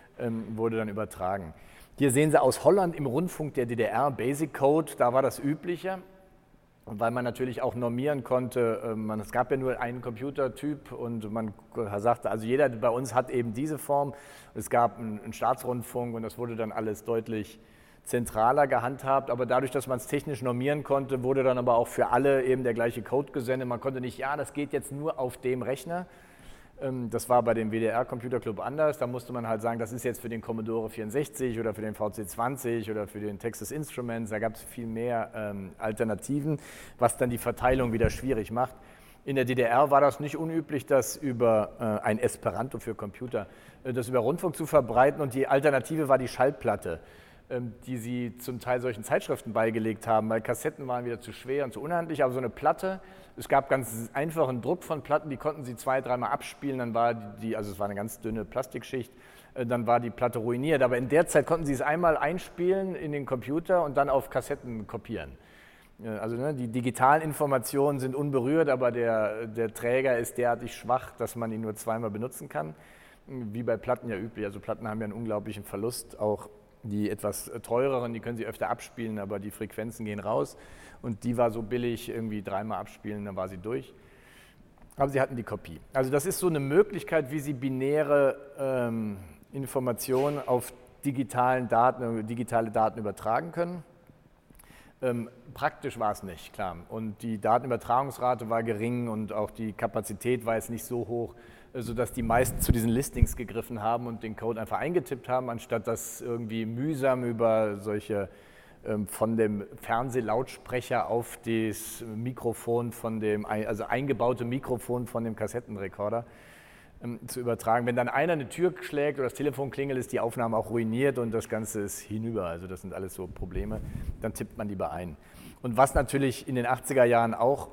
wurde dann übertragen. Hier sehen Sie aus Holland im Rundfunk der DDR Basic Code, da war das üblicher. Und weil man natürlich auch normieren konnte, es gab ja nur einen Computertyp und man sagte, also jeder bei uns hat eben diese Form. Es gab einen Staatsrundfunk und das wurde dann alles deutlich zentraler gehandhabt. Aber dadurch, dass man es technisch normieren konnte, wurde dann aber auch für alle eben der gleiche Code gesendet. Man konnte nicht, ja, das geht jetzt nur auf dem Rechner. Das war bei dem WDR Computer Club anders. Da musste man halt sagen, das ist jetzt für den Commodore 64 oder für den VC20 oder für den Texas Instruments. Da gab es viel mehr Alternativen, was dann die Verteilung wieder schwierig macht. In der DDR war das nicht unüblich, das über ein Esperanto für Computer, das über Rundfunk zu verbreiten. Und die Alternative war die Schallplatte, die sie zum Teil solchen Zeitschriften beigelegt haben, weil Kassetten waren wieder zu schwer und zu unhandlich. Aber so eine Platte, es gab ganz einfachen Druck von Platten, die konnten sie 2-3 Mal abspielen, dann war also es war eine ganz dünne Plastikschicht, dann war die Platte ruiniert. Aber in der Zeit konnten sie es einmal einspielen in den Computer und dann auf Kassetten kopieren. Also die digitalen Informationen sind unberührt, aber der Träger ist derartig schwach, dass man ihn nur 2-mal benutzen kann, wie bei Platten ja üblich. Also Platten haben ja einen unglaublichen Verlust, auch die etwas teureren, die können Sie öfter abspielen, aber die Frequenzen gehen raus. Und die war so billig, irgendwie 3-mal abspielen, dann war sie durch. Aber sie hatten die Kopie. Also das ist so eine Möglichkeit, wie Sie binäre Informationen auf digitale Daten übertragen können. Praktisch war es nicht, klar. Und die Datenübertragungsrate war gering und auch die Kapazität war jetzt nicht so hoch, sodass die meisten zu diesen Listings gegriffen haben und den Code einfach eingetippt haben, anstatt das irgendwie mühsam über solche von dem Fernsehlautsprecher auf das Mikrofon also eingebaute Mikrofon von dem Kassettenrekorder zu übertragen. Wenn dann einer eine Tür schlägt oder das Telefon klingelt, ist die Aufnahme auch ruiniert und das Ganze ist hinüber. Also das sind alles so Probleme. Dann tippt man lieber ein. Und was natürlich in den 80er Jahren auch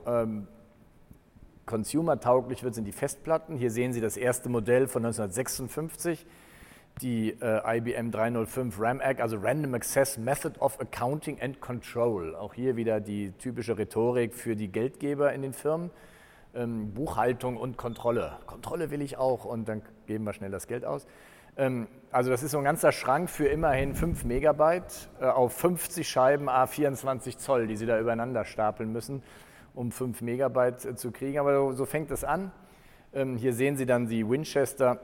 consumer-tauglich wird, sind die Festplatten. Hier sehen Sie das erste Modell von 1956, die IBM 305 RAMAC, also Random Access Method of Accounting and Control. Auch hier wieder die typische Rhetorik für die Geldgeber in den Firmen. Buchhaltung und Kontrolle. Kontrolle will ich auch und dann geben wir schnell das Geld aus. Also das ist so ein ganzer Schrank für immerhin 5 Megabyte auf 50 Scheiben A24 Zoll, die Sie da übereinander stapeln müssen, um 5 Megabyte zu kriegen. Aber so fängt es an. Hier sehen Sie dann die Winchester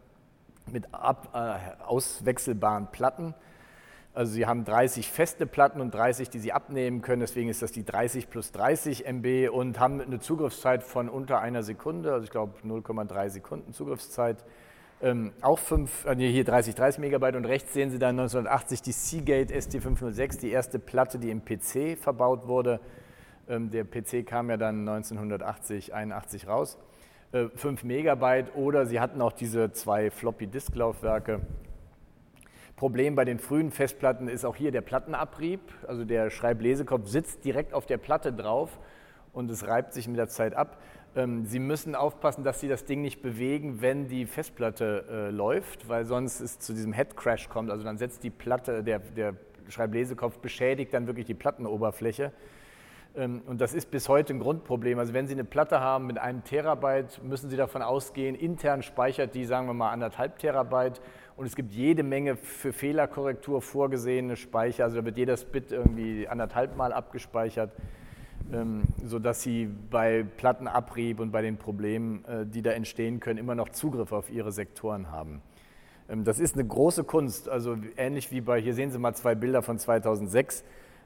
mit auswechselbaren Platten. Also Sie haben 30 feste Platten und 30, die Sie abnehmen können. Deswegen ist das die 30 plus 30 MB und haben eine Zugriffszeit von unter einer Sekunde. Also ich glaube 0,3 Sekunden Zugriffszeit. Auch hier 30 Megabyte und rechts sehen Sie dann 1980 die Seagate ST506, die erste Platte, die im PC verbaut wurde. Der PC kam ja dann 1980, 81 raus. 5 Megabyte oder Sie hatten auch diese 2 Floppy-Disk-Laufwerke. Problem bei den frühen Festplatten ist auch hier der Plattenabrieb. Also der Schreiblesekopf sitzt direkt auf der Platte drauf und es reibt sich mit der Zeit ab. Sie müssen aufpassen, dass Sie das Ding nicht bewegen, wenn die Festplatte läuft, weil sonst es zu diesem Headcrash kommt. Also dann setzt die Platte, der Schreiblesekopf beschädigt dann wirklich die Plattenoberfläche. Und das ist bis heute ein Grundproblem. Also wenn Sie eine Platte haben mit 1 Terabyte, müssen Sie davon ausgehen, intern speichert die, sagen wir mal, 1,5 Terabyte. Und es gibt jede Menge für Fehlerkorrektur vorgesehene Speicher. Also da wird jedes Bit irgendwie 1,5 Mal abgespeichert, sodass Sie bei Plattenabrieb und bei den Problemen, die da entstehen können, immer noch Zugriff auf Ihre Sektoren haben. Das ist eine große Kunst. Also ähnlich wie hier sehen Sie mal 2 Bilder von 2006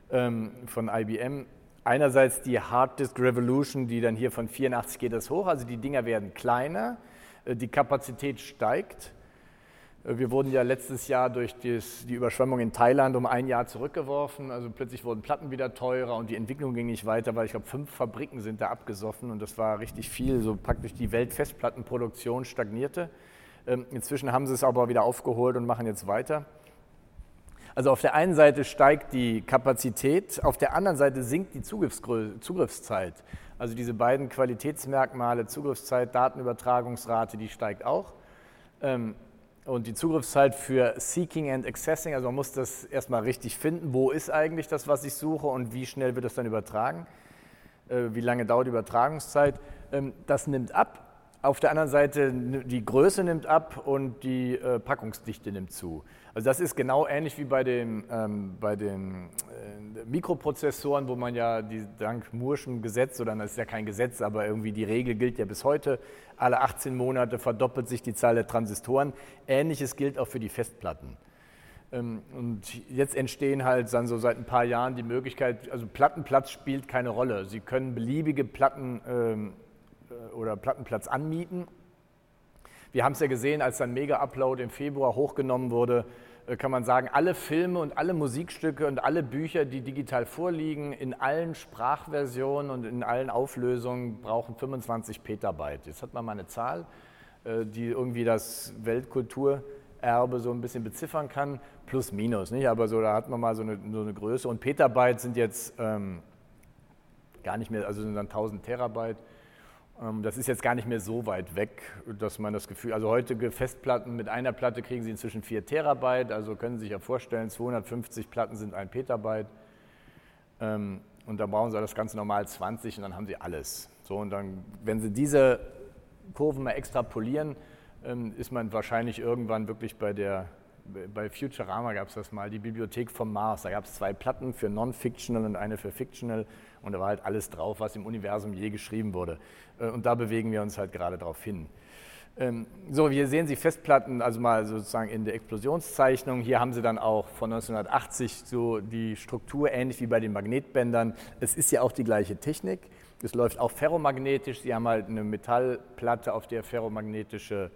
von IBM. Einerseits die Hard Disk Revolution, die dann hier von 84 geht das hoch, also die Dinger werden kleiner, die Kapazität steigt. Wir wurden ja letztes Jahr durch die Überschwemmung in Thailand um ein Jahr zurückgeworfen. Also plötzlich wurden Platten wieder teurer und die Entwicklung ging nicht weiter, weil ich glaube 5 Fabriken sind da abgesoffen und das war richtig viel. So praktisch die Weltfestplattenproduktion stagnierte. Inzwischen haben sie es aber wieder aufgeholt und machen jetzt weiter. Also auf der einen Seite steigt die Kapazität, auf der anderen Seite sinkt die Zugriffszeit. Also diese beiden Qualitätsmerkmale, Zugriffszeit, Datenübertragungsrate, die steigt auch. Und die Zugriffszeit für Seeking and Accessing, also man muss das erstmal richtig finden, wo ist eigentlich das, was ich suche und wie schnell wird das dann übertragen, wie lange dauert die Übertragungszeit, das nimmt ab. Auf der anderen Seite, die Größe nimmt ab und die Packungsdichte nimmt zu. Also das ist genau ähnlich wie bei den Mikroprozessoren, wo man ja dank Moore'schem Gesetz, oder das ist ja kein Gesetz, aber irgendwie die Regel gilt ja bis heute, alle 18 Monate verdoppelt sich die Zahl der Transistoren. Ähnliches gilt auch für die Festplatten. Und jetzt entstehen halt dann so seit ein paar Jahren die Möglichkeit, also Plattenplatz spielt keine Rolle. Sie können beliebige Platten oder Plattenplatz anmieten. Wir haben es ja gesehen, als dann Mega-Upload im Februar hochgenommen wurde, kann man sagen, alle Filme und alle Musikstücke und alle Bücher, die digital vorliegen, in allen Sprachversionen und in allen Auflösungen brauchen 25 Petabyte. Jetzt hat man mal eine Zahl, die irgendwie das Weltkulturerbe so ein bisschen beziffern kann, plus minus, nicht? Aber so, da hat man mal so eine Größe und Petabyte sind jetzt gar nicht mehr, also sind dann 1000 Terabyte. Das ist jetzt gar nicht mehr so weit weg, dass man das Gefühl, also heutige Festplatten mit einer Platte kriegen Sie inzwischen 4 Terabyte, also können Sie sich ja vorstellen, 250 Platten sind 1 Petabyte und dann brauchen Sie das ganz normal 20 und dann haben Sie alles. So, und dann, wenn Sie diese Kurven mal extrapolieren, ist man wahrscheinlich irgendwann wirklich bei Futurama gab es das mal, die Bibliothek vom Mars. Da gab es 2 Platten für Non-Fictional und eine für Fictional und da war halt alles drauf, was im Universum je geschrieben wurde. Und da bewegen wir uns halt gerade drauf hin. So, hier sehen Sie Festplatten, also mal sozusagen in der Explosionszeichnung. Hier haben Sie dann auch von 1980 so die Struktur, ähnlich wie bei den Magnetbändern. Es ist ja auch die gleiche Technik. Es läuft auch ferromagnetisch. Sie haben halt eine Metallplatte, auf der ferromagnetische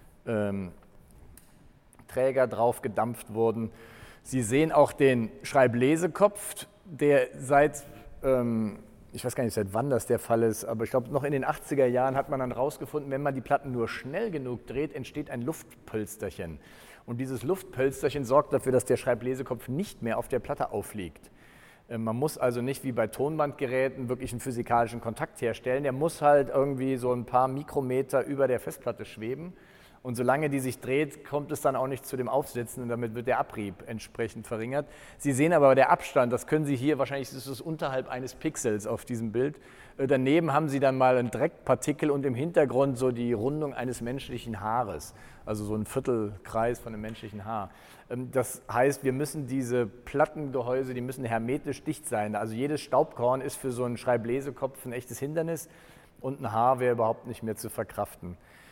Träger drauf gedampft wurden. Sie sehen auch den Schreiblesekopf, der seit, ich weiß gar nicht, seit wann das der Fall ist, aber ich glaube, noch in den 80er Jahren hat man dann rausgefunden, wenn man die Platten nur schnell genug dreht, entsteht ein Luftpölsterchen. Und dieses Luftpölsterchen sorgt dafür, dass der Schreiblesekopf nicht mehr auf der Platte aufliegt. Man muss also nicht wie bei Tonbandgeräten wirklich einen physikalischen Kontakt herstellen. Der muss halt irgendwie so ein paar Mikrometer über der Festplatte schweben. Und solange die sich dreht, kommt es dann auch nicht zu dem Aufsetzen und damit wird der Abrieb entsprechend verringert. Sie sehen aber der Abstand, das können Sie hier, wahrscheinlich ist es unterhalb eines Pixels auf diesem Bild. Daneben haben Sie dann mal ein Dreckpartikel und im Hintergrund so die Rundung eines menschlichen Haares, also so ein Viertelkreis von einem menschlichen Haar. Das heißt, wir müssen diese Plattengehäuse, die müssen hermetisch dicht sein. Also jedes Staubkorn ist für so einen Schreiblesekopf ein echtes Hindernis und ein Haar wäre überhaupt nicht mehr zu verkraften.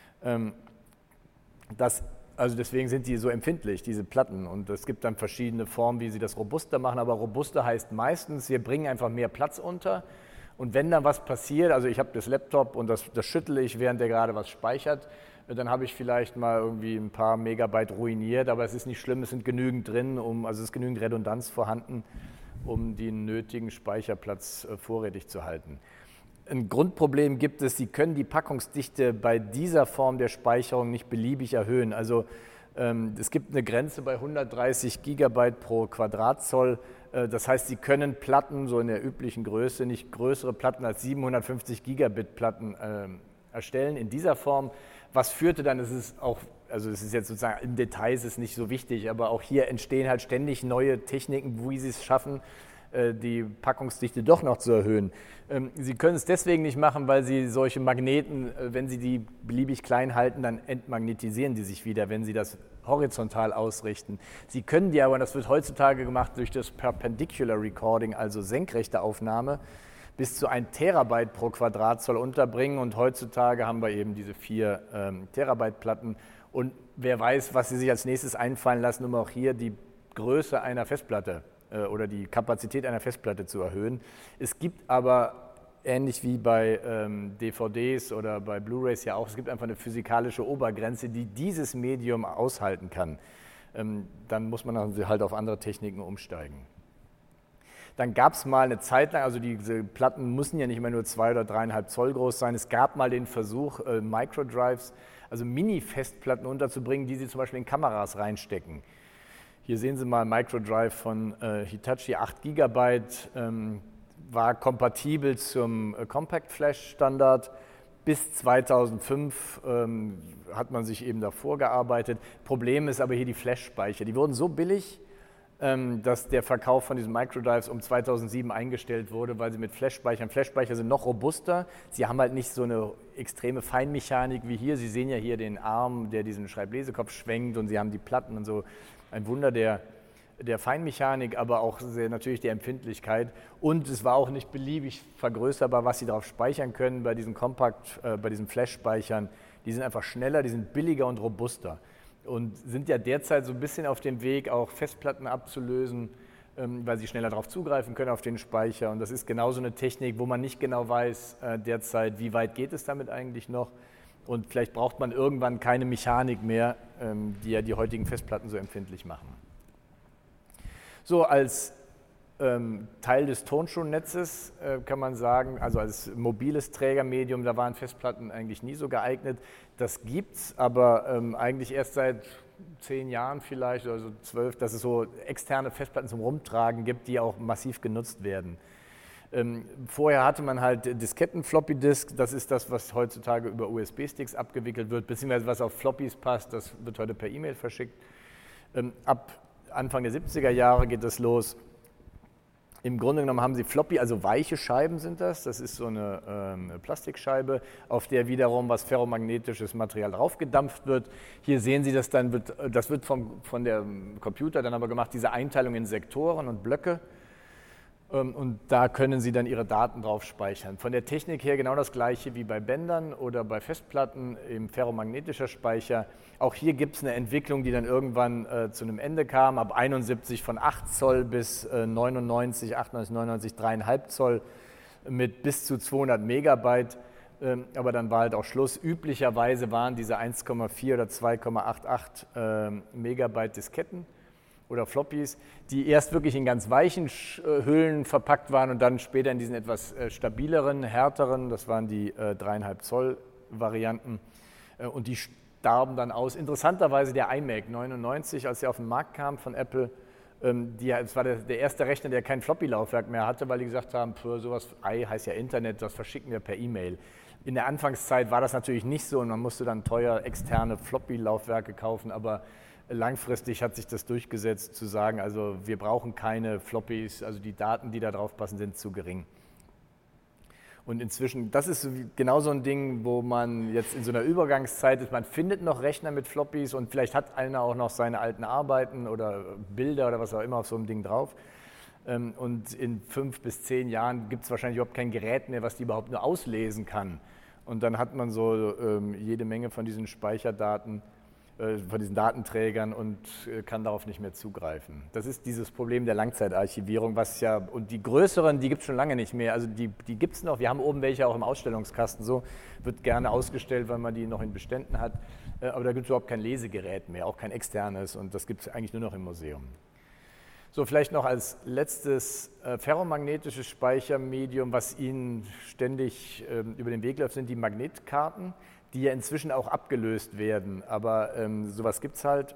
Also deswegen sind die so empfindlich, diese Platten. Und es gibt dann verschiedene Formen, wie sie das robuster machen. Aber robuster heißt meistens, wir bringen einfach mehr Platz unter. Und wenn dann was passiert, also ich habe das Laptop und das schüttle ich, während der gerade was speichert, dann habe ich vielleicht mal irgendwie ein paar Megabyte ruiniert. Aber es ist nicht schlimm, es sind genügend drin, also es ist genügend Redundanz vorhanden, um den nötigen Speicherplatz vorrätig zu halten. Ein Grundproblem gibt es, Sie können die Packungsdichte bei dieser Form der Speicherung nicht beliebig erhöhen. Also es gibt eine Grenze bei 130 Gigabyte pro Quadratzoll. Das heißt, Sie können Platten so in der üblichen Größe, nicht größere Platten als 750 Gigabit Platten erstellen in dieser Form. Was führte dann, es ist auch, also es ist jetzt sozusagen im Detail ist es nicht so wichtig, aber auch hier entstehen halt ständig neue Techniken, wie Sie es schaffen, die Packungsdichte doch noch zu erhöhen. Sie können es deswegen nicht machen, weil Sie solche Magneten, wenn Sie die beliebig klein halten, dann entmagnetisieren die sich wieder, wenn Sie das horizontal ausrichten. Sie können die aber, und das wird heutzutage gemacht durch das Perpendicular Recording, also senkrechte Aufnahme, bis zu 1 Terabyte pro Quadratzoll unterbringen und heutzutage haben wir eben diese 4 Terabyte Platten und wer weiß, was Sie sich als nächstes einfallen lassen, um auch hier die Größe einer Festplatte oder die Kapazität einer Festplatte zu erhöhen. Es gibt aber ähnlich wie bei DVDs oder bei Blu-rays ja auch. Es gibt einfach eine physikalische Obergrenze, die dieses Medium aushalten kann. Dann muss man halt auf andere Techniken umsteigen. Dann gab es mal eine Zeit lang, also diese Platten müssen ja nicht immer nur 2 oder 3,5 Zoll groß sein. Es gab mal den Versuch, Microdrives, also Mini-Festplatten unterzubringen, die Sie zum Beispiel in Kameras reinstecken. Hier sehen Sie mal Microdrive von Hitachi, 8 GB, war kompatibel zum Compact Flash Standard. Bis 2005 hat man sich eben davor gearbeitet. Problem ist aber hier die Flash-Speicher. Die wurden so billig, dass der Verkauf von diesen Microdrives um 2007 eingestellt wurde, weil sie mit Flash-Speicher sind noch robuster. Sie haben halt nicht so eine extreme Feinmechanik wie hier. Sie sehen ja hier den Arm, der diesen Schreiblesekopf schwenkt, und Sie haben die Platten und so. Ein Wunder der Feinmechanik, aber auch natürlich der Empfindlichkeit. Und es war auch nicht beliebig vergrößerbar, was Sie darauf speichern können bei diesen bei diesen Flash-Speichern. Die sind einfach schneller, die sind billiger und robuster. Und sind ja derzeit so ein bisschen auf dem Weg, auch Festplatten abzulösen, weil sie schneller darauf zugreifen können auf den Speicher. Und das ist genauso eine Technik, wo man nicht genau weiß derzeit, wie weit geht es damit eigentlich noch. Und vielleicht braucht man irgendwann keine Mechanik mehr, die ja die heutigen Festplatten so empfindlich machen. So, als Teil des Tonschuhnetzes kann man sagen, also als mobiles Trägermedium, da waren Festplatten eigentlich nie so geeignet. Das gibt es aber eigentlich erst seit 10 Jahren vielleicht, also 12, dass es so externe Festplatten zum Rumtragen gibt, die auch massiv genutzt werden. Vorher hatte man halt Disketten-Floppy-Disk, das ist das, was heutzutage über USB-Sticks abgewickelt wird, beziehungsweise was auf Floppies passt, das wird heute per E-Mail verschickt. Ab Anfang der 70er Jahre geht das los. Im Grunde genommen haben Sie Floppy, also weiche Scheiben sind das. Das ist so eine Plastikscheibe, auf der wiederum was ferromagnetisches Material draufgedampft wird. Hier sehen Sie, das wird von der Computer dann aber gemacht, diese Einteilung in Sektoren und Blöcke. Und da können Sie dann Ihre Daten drauf speichern. Von der Technik her genau das gleiche wie bei Bändern oder bei Festplatten, im ferromagnetischer Speicher. Auch hier gibt es eine Entwicklung, die dann irgendwann zu einem Ende kam, ab 71 von 8 Zoll bis 98, 3,5 Zoll mit bis zu 200 Megabyte. Aber dann war halt auch Schluss. Üblicherweise waren diese 1,4 oder 2,88 Megabyte Disketten oder Floppies, die erst wirklich in ganz weichen Hüllen verpackt waren und dann später in diesen etwas stabileren, härteren, das waren die 3,5 Zoll Varianten, und die starben dann aus. Interessanterweise der iMac 99, als er auf den Markt kam von Apple, das war der erste Rechner, der kein Floppy-Laufwerk mehr hatte, weil die gesagt haben, für sowas, heißt ja Internet, das verschicken wir per E-Mail. In der Anfangszeit war das natürlich nicht so und man musste dann teuer externe Floppy-Laufwerke kaufen, aber langfristig hat sich das durchgesetzt, zu sagen, also wir brauchen keine Floppies, also die Daten, die da drauf passen, sind zu gering. Und inzwischen, das ist genau so ein Ding, wo man jetzt in so einer Übergangszeit ist, man findet noch Rechner mit Floppies und vielleicht hat einer auch noch seine alten Arbeiten oder Bilder oder was auch immer auf so einem Ding drauf. Und in 5 bis 10 Jahren gibt es wahrscheinlich überhaupt kein Gerät mehr, was die überhaupt nur auslesen kann. Und dann hat man so jede Menge von diesen Speicherdaten, von diesen Datenträgern und kann darauf nicht mehr zugreifen. Das ist dieses Problem der Langzeitarchivierung, und die größeren, die gibt es schon lange nicht mehr, also die gibt es noch, wir haben oben welche auch im Ausstellungskasten, so wird gerne ausgestellt, weil man die noch in Beständen hat, aber da gibt es überhaupt kein Lesegerät mehr, auch kein externes, und das gibt es eigentlich nur noch im Museum. So, vielleicht noch als letztes ferromagnetisches Speichermedium, was Ihnen ständig über den Weg läuft, sind die Magnetkarten, die ja inzwischen auch abgelöst werden, aber sowas gibt es halt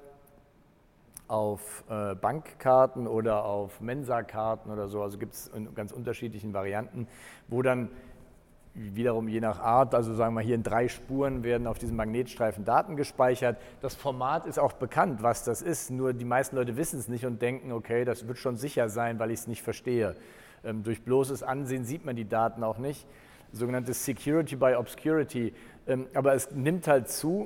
auf Bankkarten oder auf Mensa-Karten oder so, also gibt es in ganz unterschiedlichen Varianten, wo dann wiederum je nach Art, also sagen wir hier in 3 Spuren werden auf diesem Magnetstreifen Daten gespeichert. Das Format ist auch bekannt, was das ist, nur die meisten Leute wissen es nicht und denken, okay, das wird schon sicher sein, weil ich es nicht verstehe. Durch bloßes Ansehen sieht man die Daten auch nicht, sogenanntes Security by Obscurity. Aber es nimmt halt zu,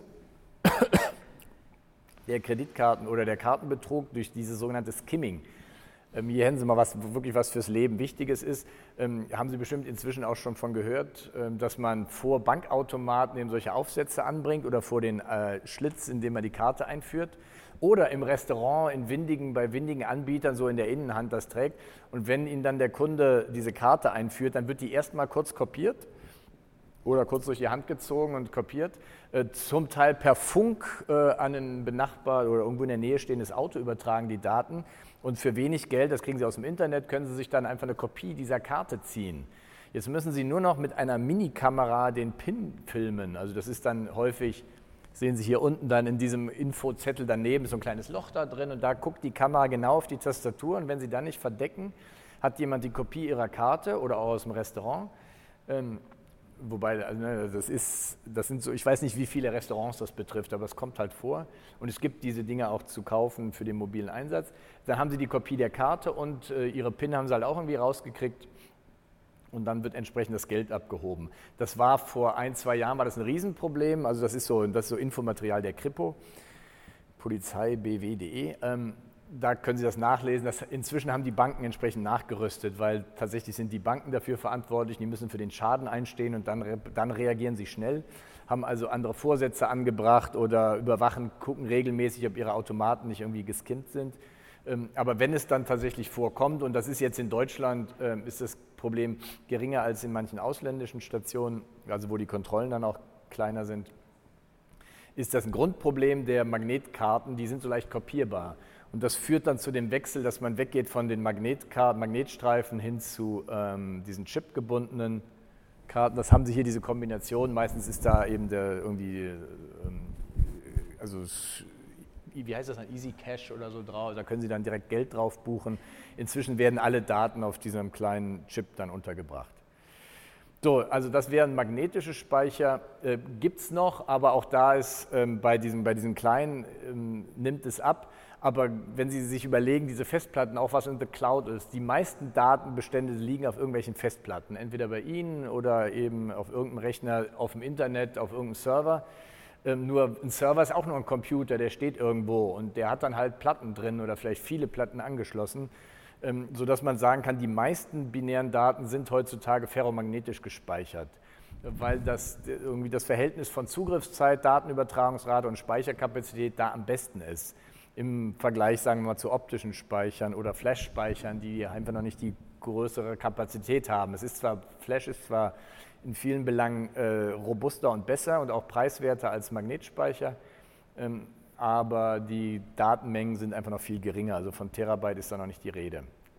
der Kreditkarten- oder der Kartenbetrug durch dieses sogenannte Skimming. Hier hätten Sie mal wirklich was fürs Leben Wichtiges ist. Haben Sie bestimmt inzwischen auch schon von gehört, dass man vor Bankautomaten eben solche Aufsätze anbringt oder vor den Schlitz, in dem man die Karte einführt. oder im Restaurant bei windigen Anbietern so in der Innenhand das trägt. Und wenn Ihnen dann der Kunde diese Karte einführt, dann wird die erstmal kurz kopiert oder kurz durch die Hand gezogen und kopiert, zum Teil per Funk an ein benachbart oder irgendwo in der Nähe stehendes Auto übertragen die Daten. Und für wenig Geld, das kriegen Sie aus dem Internet, können Sie sich dann einfach eine Kopie dieser Karte ziehen. Jetzt müssen Sie nur noch mit einer Minikamera den PIN filmen. Also das ist dann häufig, sehen Sie hier unten dann in diesem Infozettel daneben, so ein kleines Loch da drin und da guckt die Kamera genau auf die Tastatur und wenn Sie dann nicht verdecken, hat jemand die Kopie Ihrer Karte oder auch aus dem Restaurant. Wobei, also das sind so, ich weiß nicht, wie viele Restaurants das betrifft, aber es kommt halt vor. Und es gibt diese Dinge auch zu kaufen für den mobilen Einsatz. Dann haben Sie die Kopie der Karte und Ihre PIN haben Sie halt auch irgendwie rausgekriegt. Und dann wird entsprechend das Geld abgehoben. Das war vor 1-2 Jahren war das ein Riesenproblem. Also das ist so Infomaterial der Kripo, polizei.bw.de. Da können Sie das nachlesen. Inzwischen haben die Banken entsprechend nachgerüstet, weil tatsächlich sind die Banken dafür verantwortlich. Die müssen für den Schaden einstehen und dann reagieren sie schnell. Haben also andere Vorsätze angebracht oder gucken regelmäßig, ob ihre Automaten nicht irgendwie gescannt sind. Aber wenn es dann tatsächlich vorkommt, und das ist jetzt in Deutschland, ist das Problem geringer als in manchen ausländischen Stationen, also wo die Kontrollen dann auch kleiner sind, ist das ein Grundproblem der Magnetkarten, die sind so leicht kopierbar. Und das führt dann zu dem Wechsel, dass man weggeht von den Magnetstreifen hin zu diesen chipgebundenen Karten. Das haben Sie hier, diese Kombination. Meistens ist da eben wie heißt das dann, Easy Cash oder so drauf, da können Sie dann direkt Geld drauf buchen. Inzwischen werden alle Daten auf diesem kleinen Chip dann untergebracht. So, also das wären magnetische Speicher, gibt es noch, aber auch da ist bei diesen kleinen nimmt es ab. Aber wenn Sie sich überlegen, diese Festplatten, auch was in the Cloud ist, die meisten Datenbestände liegen auf irgendwelchen Festplatten, entweder bei Ihnen oder eben auf irgendeinem Rechner, auf dem Internet, auf irgendeinem Server. Nur ein Server ist auch nur ein Computer, der steht irgendwo und der hat dann halt Platten drin oder vielleicht viele Platten angeschlossen, sodass man sagen kann, die meisten binären Daten sind heutzutage ferromagnetisch gespeichert, weil irgendwie das Verhältnis von Zugriffszeit, Datenübertragungsrate und Speicherkapazität da am besten ist. Im Vergleich, sagen wir mal, zu optischen Speichern oder Flash-Speichern, die einfach noch nicht die größere Kapazität haben. Flash ist zwar in vielen Belangen robuster und besser und auch preiswerter als Magnetspeicher, aber die Datenmengen sind einfach noch viel geringer, also von Terabyte ist da noch nicht die Rede.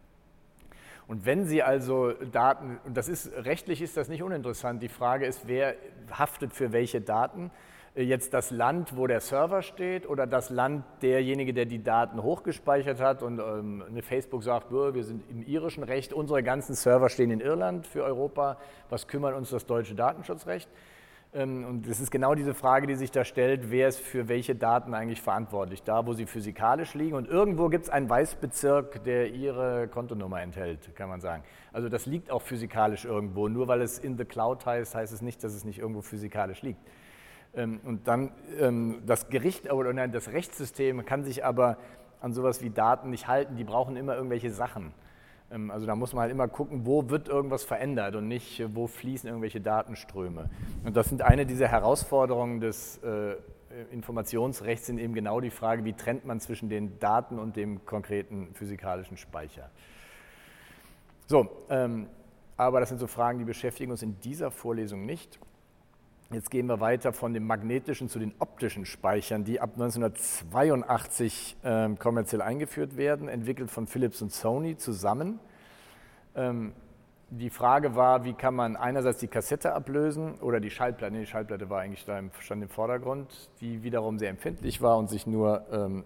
Und wenn Sie also Daten, und rechtlich ist das nicht uninteressant, die Frage ist, wer haftet für welche Daten? Jetzt das Land, wo der Server steht oder das Land derjenige, der die Daten hochgespeichert hat und eine Facebook sagt, wir sind im irischen Recht, unsere ganzen Server stehen in Irland für Europa, was kümmert uns das deutsche Datenschutzrecht? Und das ist genau diese Frage, die sich da stellt, wer ist für welche Daten eigentlich verantwortlich, da wo sie physikalisch liegen und irgendwo gibt es einen Weißbezirk, der Ihre Kontonummer enthält, kann man sagen. Also das liegt auch physikalisch irgendwo, nur weil es in the Cloud heißt es nicht, dass es nicht irgendwo physikalisch liegt. Und dann das Gericht oder das Rechtssystem kann sich aber an sowas wie Daten nicht halten, die brauchen immer irgendwelche Sachen. Also da muss man halt immer gucken, wo wird irgendwas verändert und nicht, wo fließen irgendwelche Datenströme. Und das sind eine dieser Herausforderungen des Informationsrechts, sind eben genau die Frage, wie trennt man zwischen den Daten und dem konkreten physikalischen Speicher. So, aber das sind so Fragen, die beschäftigen uns in dieser Vorlesung nicht. Jetzt gehen wir weiter von dem magnetischen zu den optischen Speichern, die ab 1982 kommerziell eingeführt werden, entwickelt von Philips und Sony zusammen. Die Frage war, wie kann man einerseits die Kassette ablösen oder die Schallplatte, die Schallplatte war eigentlich stand im Vordergrund, die wiederum sehr empfindlich war und sich nur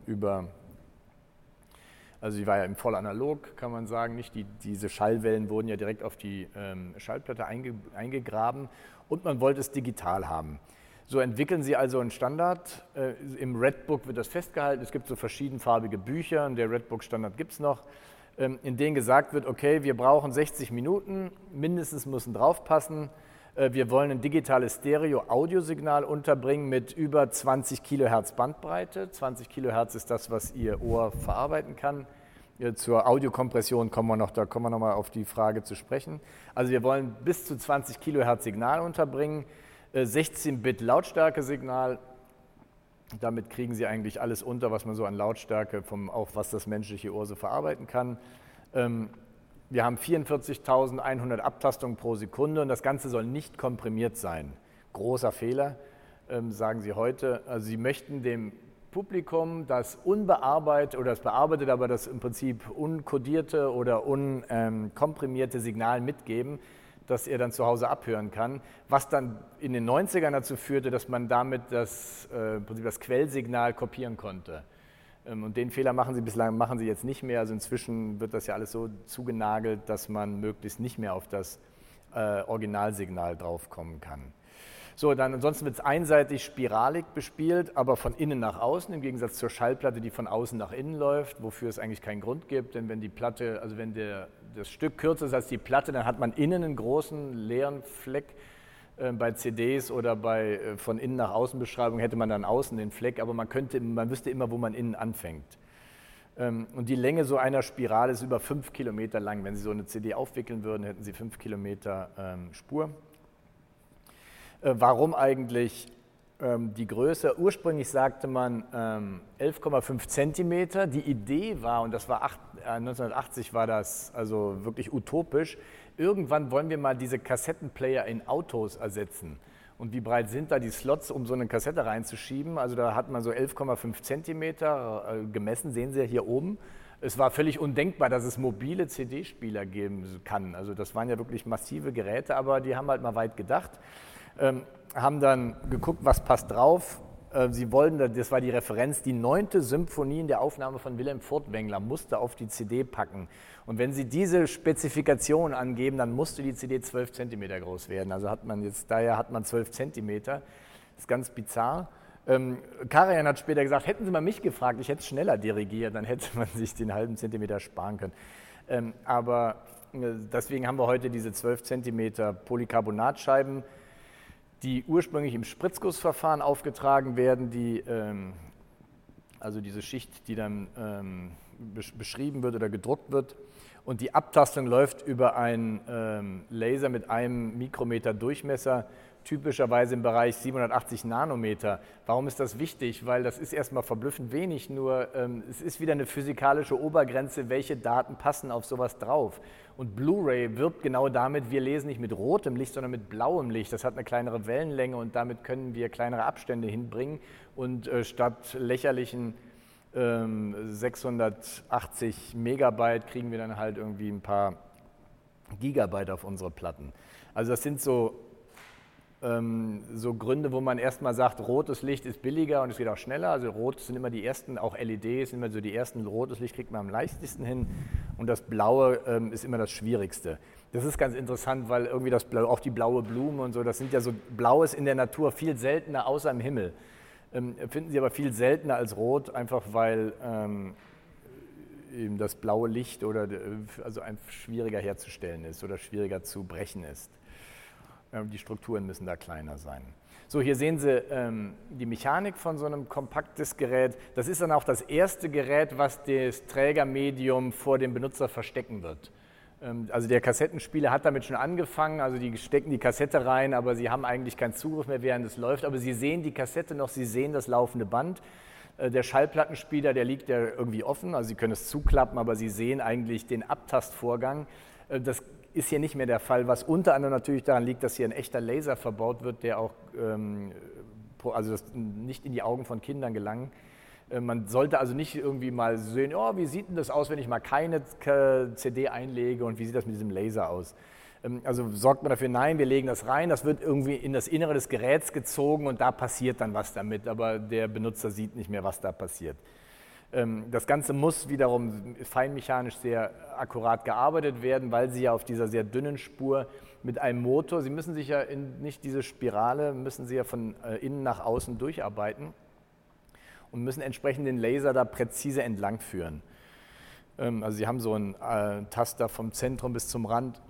also sie war ja im Vollanalog, kann man sagen, diese Schallwellen wurden ja direkt auf die Schallplatte eingegraben und man wollte es digital haben. So entwickeln sie also einen Standard. Im Redbook wird das festgehalten. Es gibt so verschiedenfarbige Bücher und der Redbook-Standard gibt es noch, in denen gesagt wird, okay, wir brauchen 60 Minuten, mindestens müssen draufpassen. Wir wollen ein digitales Stereo-Audiosignal unterbringen mit über 20 Kilohertz Bandbreite. 20 Kilohertz ist das, was Ihr Ohr verarbeiten kann. Zur Audiokompression kommen wir noch mal auf die Frage zu sprechen. Also wir wollen bis zu 20 Kilohertz Signal unterbringen, 16-Bit Lautstärkesignal Damit kriegen Sie eigentlich alles unter, was man so an Lautstärke, auch was das menschliche Ohr so verarbeiten kann. Wir haben 44.100 Abtastungen pro Sekunde und das Ganze soll nicht komprimiert sein. Großer Fehler, sagen Sie heute. Also Sie möchten dem Publikum das unbearbeitet oder das bearbeitete, aber das im Prinzip unkodierte oder unkomprimierte Signal mitgeben, das er dann zu Hause abhören kann, was dann in den 90ern dazu führte, dass man damit das Quellsignal kopieren konnte. Und den Fehler machen Sie jetzt nicht mehr. Also inzwischen wird das ja alles so zugenagelt, dass man möglichst nicht mehr auf das Originalsignal draufkommen kann. So, dann ansonsten wird es einseitig spiralig bespielt, aber von innen nach außen, im Gegensatz zur Schallplatte, die von außen nach innen läuft, wofür es eigentlich keinen Grund gibt, denn wenn die Platte, also wenn das Stück kürzer ist als die Platte, dann hat man innen einen großen leeren Fleck. Bei CDs oder bei von innen nach außen Beschreibung hätte man dann außen den Fleck, aber man wüsste immer, wo man innen anfängt. Und die Länge so einer Spirale ist über 5 Kilometer lang. Wenn Sie so eine CD aufwickeln würden, hätten Sie 5 Kilometer Spur. Warum eigentlich die Größe? Ursprünglich sagte man 11,5 Zentimeter. Die Idee war, und das war 1980 war das also wirklich utopisch, irgendwann wollen wir mal diese Kassettenplayer in Autos ersetzen. Und wie breit sind da die Slots, um so eine Kassette reinzuschieben? Also da hat man so 11,5 Zentimeter gemessen, sehen Sie ja hier oben. Es war völlig undenkbar, dass es mobile CD-Spieler geben kann. Also das waren ja wirklich massive Geräte, aber die haben halt mal weit gedacht. Haben dann geguckt, was passt drauf. Sie wollten, das war die Referenz, die 9. Symphonie in der Aufnahme von Wilhelm Furtwängler musste auf die CD packen. Und wenn Sie diese Spezifikation angeben, dann musste die CD 12 cm groß werden. Also daher hat man 12 cm. Das ist ganz bizarr. Karajan hat später gesagt, hätten Sie mal mich gefragt, ich hätte es schneller dirigiert, dann hätte man sich den halben Zentimeter sparen können. Aber deswegen haben wir heute diese 12 cm Polycarbonatscheiben, die ursprünglich im Spritzgussverfahren aufgetragen werden, also diese Schicht, die dann beschrieben wird oder gedruckt wird. Und die Abtastung läuft über einen Laser mit einem Mikrometer Durchmesser, typischerweise im Bereich 780 Nanometer. Warum ist das wichtig? Weil das ist erstmal verblüffend wenig, nur es ist wieder eine physikalische Obergrenze, welche Daten passen auf sowas drauf. Und Blu-ray wirbt genau damit, wir lesen nicht mit rotem Licht, sondern mit blauem Licht. Das hat eine kleinere Wellenlänge und damit können wir kleinere Abstände hinbringen. Und statt lächerlichen 680 Megabyte kriegen wir dann halt irgendwie ein paar Gigabyte auf unsere Platten. Also das sind so Gründe, wo man erstmal sagt, rotes Licht ist billiger und es geht auch schneller. Also rot sind immer die ersten, auch LEDs sind immer so die ersten, rotes Licht kriegt man am leichtesten hin und das blaue ist immer das Schwierigste. Das ist ganz interessant, weil irgendwie auch die blaue Blume und so, das sind ja so, blau ist in der Natur viel seltener außer im Himmel. Finden Sie aber viel seltener als rot, einfach weil eben das blaue Licht also einfach schwieriger herzustellen ist oder schwieriger zu brechen ist. Die Strukturen müssen da kleiner sein. So, hier sehen Sie die Mechanik von so einem kompaktes Gerät. Das ist dann auch das erste Gerät, was das Trägermedium vor dem Benutzer verstecken wird. Also der Kassettenspieler hat damit schon angefangen, also die stecken die Kassette rein, aber sie haben eigentlich keinen Zugriff mehr, während es läuft. Aber sie sehen die Kassette noch, sie sehen das laufende Band. Der Schallplattenspieler, der liegt ja irgendwie offen, also Sie können es zuklappen, aber Sie sehen eigentlich den Abtastvorgang. Das ist hier nicht mehr der Fall, was unter anderem natürlich daran liegt, dass hier ein echter Laser verbaut wird, der auch also nicht in die Augen von Kindern gelangt. Man sollte also nicht irgendwie mal sehen, oh, wie sieht denn das aus, wenn ich mal keine CD einlege und wie sieht das mit diesem Laser aus? Also sorgt man dafür, nein, wir legen das rein, das wird irgendwie in das Innere des Geräts gezogen und da passiert dann was damit, aber der Benutzer sieht nicht mehr, was da passiert. Das Ganze muss wiederum feinmechanisch sehr akkurat gearbeitet werden, weil Sie ja auf dieser sehr dünnen Spur mit einem Motor, Sie müssen sich ja nicht diese Spirale, müssen Sie ja von innen nach außen durcharbeiten und müssen entsprechend den Laser da präzise entlang führen. Also Sie haben so einen Taster vom Zentrum bis zum Rand.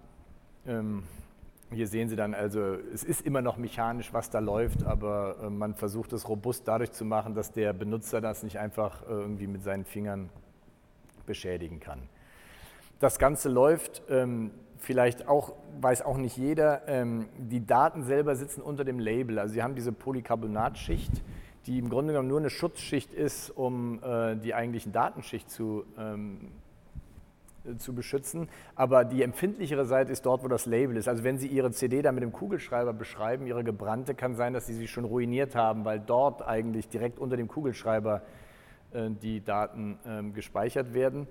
Hier sehen Sie dann, also es ist immer noch mechanisch, was da läuft, aber man versucht es robust dadurch zu machen, dass der Benutzer das nicht einfach irgendwie mit seinen Fingern beschädigen kann. Das Ganze läuft, vielleicht auch, weiß auch nicht jeder, die Daten selber sitzen unter dem Label. Also Sie haben diese Polycarbonatschicht, die im Grunde genommen nur eine Schutzschicht ist, um die eigentlichen Datenschicht zu beschützen, aber die empfindlichere Seite ist dort, wo das Label ist. Also wenn Sie Ihre CD dann mit dem Kugelschreiber beschreiben, Ihre gebrannte, kann sein, dass Sie sie schon ruiniert haben, weil dort eigentlich direkt unter dem Kugelschreiber die Daten gespeichert werden.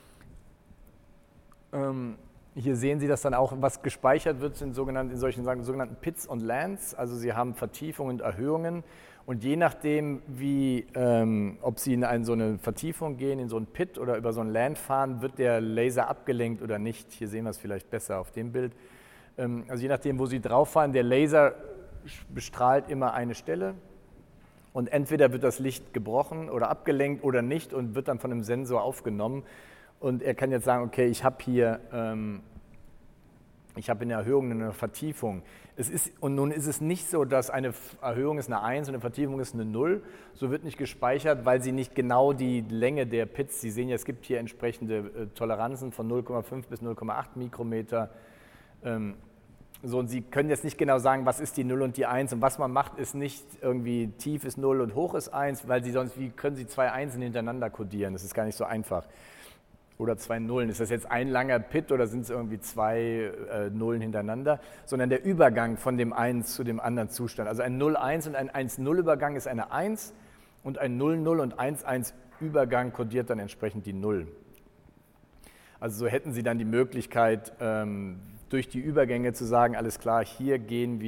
Hier sehen Sie das dann auch, was gespeichert wird, sind in solchen sogenannten Pits und Lands, also Sie haben Vertiefungen und Erhöhungen. Und je nachdem, ob Sie in so eine Vertiefung gehen, in so einen Pit oder über so ein Land fahren, wird der Laser abgelenkt oder nicht. Hier sehen wir es vielleicht besser auf dem Bild. Also je nachdem, wo Sie drauf fahren, der Laser bestrahlt immer eine Stelle und entweder wird das Licht gebrochen oder abgelenkt oder nicht und wird dann von einem Sensor aufgenommen. Und er kann jetzt sagen, okay, ich habe hier in der Erhöhung eine Vertiefung. Und nun ist es nicht so, dass eine Erhöhung ist eine 1 und eine Vertiefung ist eine 0. So wird nicht gespeichert, weil Sie nicht genau die Länge der Pits, Sie sehen ja, es gibt hier entsprechende Toleranzen von 0,5 bis 0,8 Mikrometer. Und Sie können jetzt nicht genau sagen, was ist die 0 und die 1. Und was man macht, ist nicht irgendwie tief ist 0 und hoch ist 1, weil wie können Sie zwei Einsen hintereinander codieren? Das ist gar nicht so einfach. Oder zwei Nullen. Ist das jetzt ein langer Pit oder sind es irgendwie zwei Nullen hintereinander? Sondern der Übergang von dem einen zu dem anderen Zustand. Also ein 0-1 und ein 1-0-Übergang ist eine 1 und ein 0-0 und 1-1-Übergang kodiert dann entsprechend die 0. Also so hätten Sie dann die Möglichkeit, durch die Übergänge zu sagen, alles klar, hier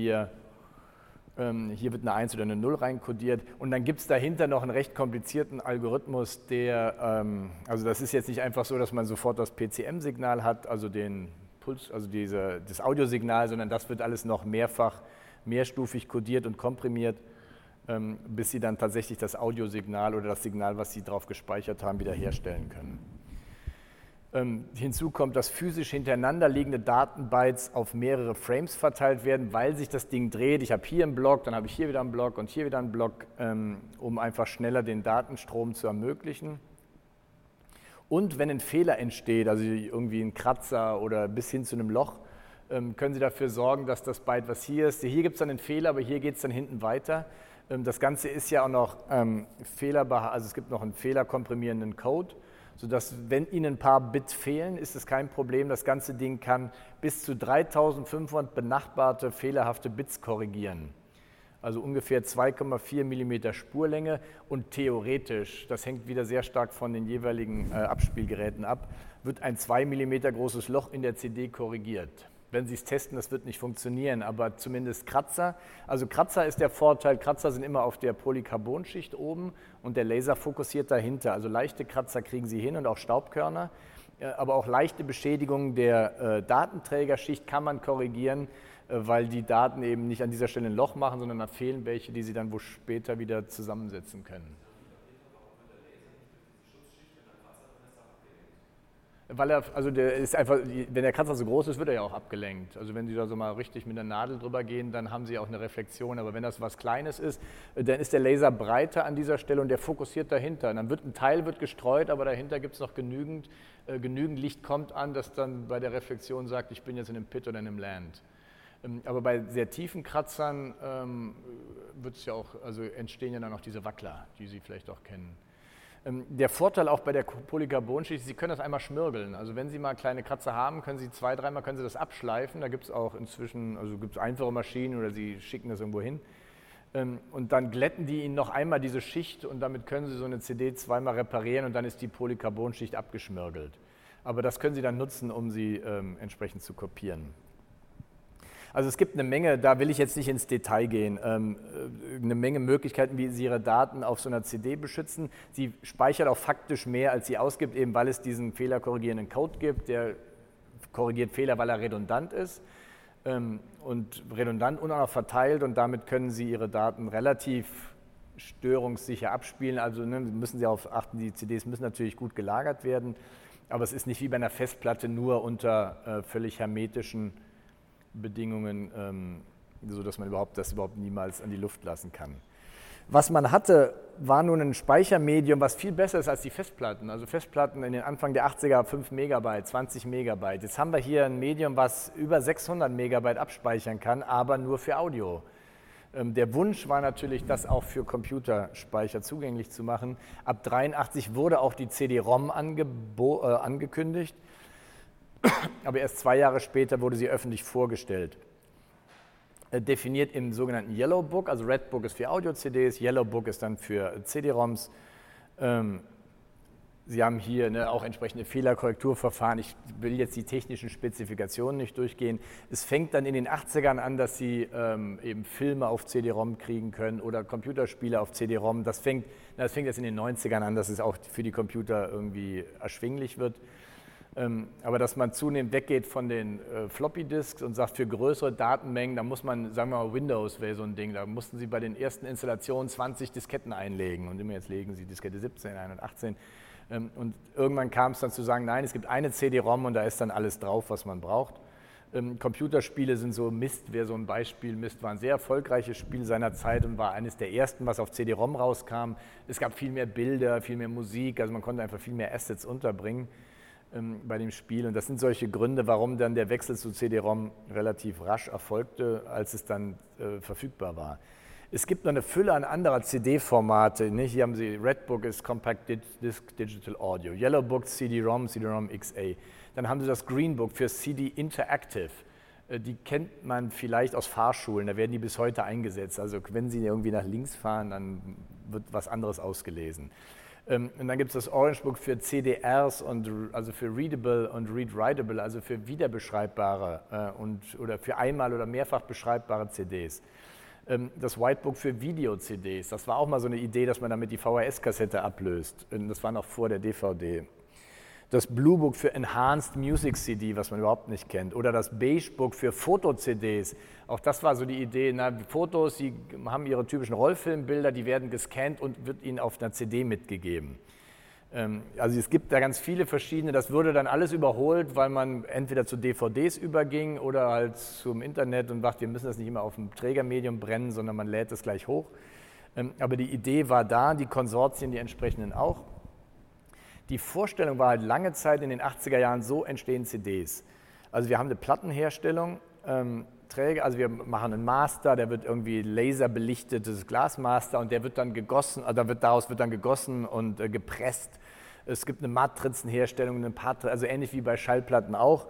wird eine 1 oder eine 0 reinkodiert und dann gibt es dahinter noch einen recht komplizierten Algorithmus, also das ist jetzt nicht einfach so, dass man sofort das PCM-Signal hat, also den Puls, also das Audiosignal, sondern das wird alles noch mehrstufig kodiert und komprimiert, bis Sie dann tatsächlich das Audiosignal oder das Signal, was Sie drauf gespeichert haben, wiederherstellen können. Hinzu kommt, dass physisch hintereinander liegende Datenbytes auf mehrere Frames verteilt werden, weil sich das Ding dreht. Ich habe hier einen Block, dann habe ich hier wieder einen Block und hier wieder einen Block, um einfach schneller den Datenstrom zu ermöglichen. Und wenn ein Fehler entsteht, also irgendwie ein Kratzer oder bis hin zu einem Loch, können Sie dafür sorgen, dass das Byte, was hier ist, hier gibt es dann einen Fehler, aber hier geht es dann hinten weiter. Das Ganze ist ja auch noch also es gibt noch einen fehlerkomprimierenden Code, sodass, wenn Ihnen ein paar Bits fehlen, ist es kein Problem. Das ganze Ding kann bis zu 3500 benachbarte fehlerhafte Bits korrigieren. Also ungefähr 2,4 mm Spurlänge und theoretisch, das hängt wieder sehr stark von den jeweiligen Abspielgeräten ab, wird ein 2 mm großes Loch in der CD korrigiert. Wenn Sie es testen, das wird nicht funktionieren, aber zumindest Kratzer. Also Kratzer ist der Vorteil, Kratzer sind immer auf der Polycarbonschicht oben und der Laser fokussiert dahinter. Also leichte Kratzer kriegen Sie hin und auch Staubkörner, aber auch leichte Beschädigungen der Datenträgerschicht kann man korrigieren, weil die Daten eben nicht an dieser Stelle ein Loch machen, sondern da fehlen welche, die Sie dann wo später wieder zusammensetzen können. Weil der ist einfach, wenn der Kratzer so groß ist, wird er ja auch abgelenkt. Also wenn Sie da so mal richtig mit der Nadel drüber gehen, dann haben Sie auch eine Reflexion. Aber wenn das was Kleines ist, dann ist der Laser breiter an dieser Stelle und der fokussiert dahinter. Und dann ein Teil wird gestreut, aber dahinter gibt es noch genügend Licht kommt an, das dann bei der Reflexion sagt, ich bin jetzt in einem Pit oder in einem Land. Aber bei sehr tiefen Kratzern entstehen ja dann auch diese Wackler, die Sie vielleicht auch kennen. Der Vorteil auch bei der Polycarbonschicht, Sie können das einmal schmirgeln. Also wenn Sie mal kleine Kratzer haben, können Sie 2-3 Mal das abschleifen. Da gibt es auch inzwischen, einfache Maschinen oder Sie schicken das irgendwo hin. Und dann glätten die Ihnen noch einmal diese Schicht und damit können Sie so eine CD 2-mal reparieren und dann ist die Polycarbonschicht abgeschmirgelt. Aber das können Sie dann nutzen, um sie entsprechend zu kopieren. Also es gibt eine Menge, da will ich jetzt nicht ins Detail gehen, eine Menge Möglichkeiten, wie Sie Ihre Daten auf so einer CD beschützen. Sie speichert auch faktisch mehr, als sie ausgibt, eben weil es diesen fehlerkorrigierenden Code gibt, der korrigiert Fehler, weil er redundant ist und redundant und auch noch verteilt und damit können Sie Ihre Daten relativ störungssicher abspielen. Also müssen Sie darauf achten, die CDs müssen natürlich gut gelagert werden, aber es ist nicht wie bei einer Festplatte nur unter völlig hermetischen Bedingungen, sodass man das überhaupt niemals an die Luft lassen kann. Was man hatte, war nun ein Speichermedium, was viel besser ist als die Festplatten. Also Festplatten in den Anfang der 80er 5 Megabyte, 20 Megabyte. Jetzt haben wir hier ein Medium, was über 600 Megabyte abspeichern kann, aber nur für Audio. Der Wunsch war natürlich, das auch für Computerspeicher zugänglich zu machen. Ab 1983 wurde auch die CD-ROM angekündigt, aber erst 2 Jahre später wurde sie öffentlich vorgestellt. Definiert im sogenannten Yellow Book, also Red Book ist für Audio-CDs, Yellow Book ist dann für CD-ROMs. Sie haben hier auch entsprechende Fehlerkorrekturverfahren. Ich will jetzt die technischen Spezifikationen nicht durchgehen. Es fängt dann in den 80ern an, dass Sie eben Filme auf CD-ROM kriegen können oder Computerspiele auf CD-ROM. Das fängt jetzt in den 90ern an, dass es auch für die Computer irgendwie erschwinglich wird. Aber dass man zunehmend weggeht von den Floppy-Disks und sagt, für größere Datenmengen, da muss man, sagen wir mal, Windows wäre so ein Ding, da mussten Sie bei den ersten Installationen 20 Disketten einlegen und immer jetzt legen Sie Diskette 17 ein und 18. Und irgendwann kam es dann zu sagen, nein, es gibt eine CD-ROM und da ist dann alles drauf, was man braucht. Computerspiele sind so Myst, wäre so ein Beispiel. Myst war ein sehr erfolgreiches Spiel seiner Zeit und war eines der ersten, was auf CD-ROM rauskam. Es gab viel mehr Bilder, viel mehr Musik, also man konnte einfach viel mehr Assets unterbringen bei dem Spiel. Und das sind solche Gründe, warum dann der Wechsel zu CD-ROM relativ rasch erfolgte, als es dann verfügbar war. Es gibt noch eine Fülle an anderer CD-Formate. Hier haben Sie, Red Book ist Compact Disc Digital Audio, Yellow Book CD-ROM, CD-ROM XA. Dann haben Sie das Green Book für CD Interactive. Die kennt man vielleicht aus Fahrschulen, da werden die bis heute eingesetzt. Also wenn Sie irgendwie nach links fahren, dann wird was anderes ausgelesen. Und dann gibt es das Orange Book für CDRs, also für Readable und Read-Writable, also für wiederbeschreibbare oder für einmal- oder mehrfach beschreibbare CDs. Das Whitebook für Video-CDs, das war auch mal so eine Idee, dass man damit die VHS-Kassette ablöst. Das war noch vor der DVD. Das Blue Book für Enhanced Music CD, was man überhaupt nicht kennt. Oder das Beige Book für Foto-CDs. Auch das war so die Idee, Fotos, die haben ihre typischen Rollfilmbilder, die werden gescannt und wird ihnen auf einer CD mitgegeben. Also es gibt da ganz viele verschiedene, das würde dann alles überholt, weil man entweder zu DVDs überging oder halt zum Internet und sagt, wir müssen das nicht immer auf dem Trägermedium brennen, sondern man lädt es gleich hoch. Aber die Idee war da, die Konsortien, die entsprechenden auch. Die Vorstellung war halt lange Zeit in den 80er Jahren, so entstehen CDs. Also wir haben eine Plattenherstellung, Träger, also wir machen einen Master, der wird irgendwie laserbelichtetes Glasmaster und der wird dann gegossen, daraus wird dann gegossen und gepresst. Es gibt eine Matrizenherstellung, also ähnlich wie bei Schallplatten auch.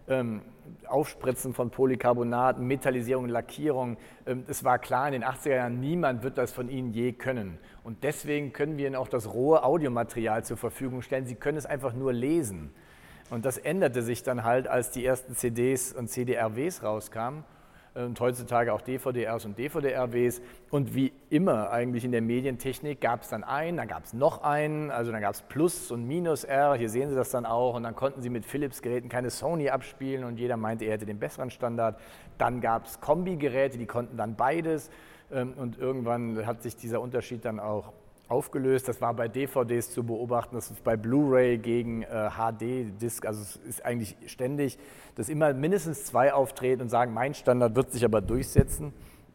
Aufspritzen von Polycarbonat, Metallisierung, Lackierung. Es war klar in den 80er Jahren, niemand wird das von Ihnen je können. Und deswegen können wir Ihnen auch das rohe Audiomaterial zur Verfügung stellen. Sie können es einfach nur lesen. Und das änderte sich dann halt, als die ersten CDs und CD-RWs rauskamen. Und heutzutage auch DVD-Rs und DVD-RWs. Und wie immer eigentlich in der Medientechnik gab es dann einen, dann gab es noch einen, also dann gab es Plus und Minus R, hier sehen Sie das dann auch. Und dann konnten Sie mit Philips-Geräten keine Sony abspielen und jeder meinte, er hätte den besseren Standard. Dann gab es Kombi-Geräte, die konnten dann beides. Und irgendwann hat sich dieser Unterschied dann auch aufgelöst. Das war bei DVDs zu beobachten, das ist bei Blu-ray gegen HD-Disc, also es ist eigentlich ständig, dass immer mindestens 2 auftreten und sagen, mein Standard wird sich aber durchsetzen.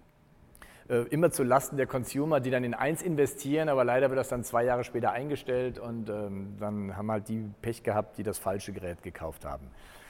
Immer zu Lasten der Consumer, die dann in eins investieren, aber leider wird das dann 2 Jahre später eingestellt und dann haben halt die Pech gehabt, die das falsche Gerät gekauft haben.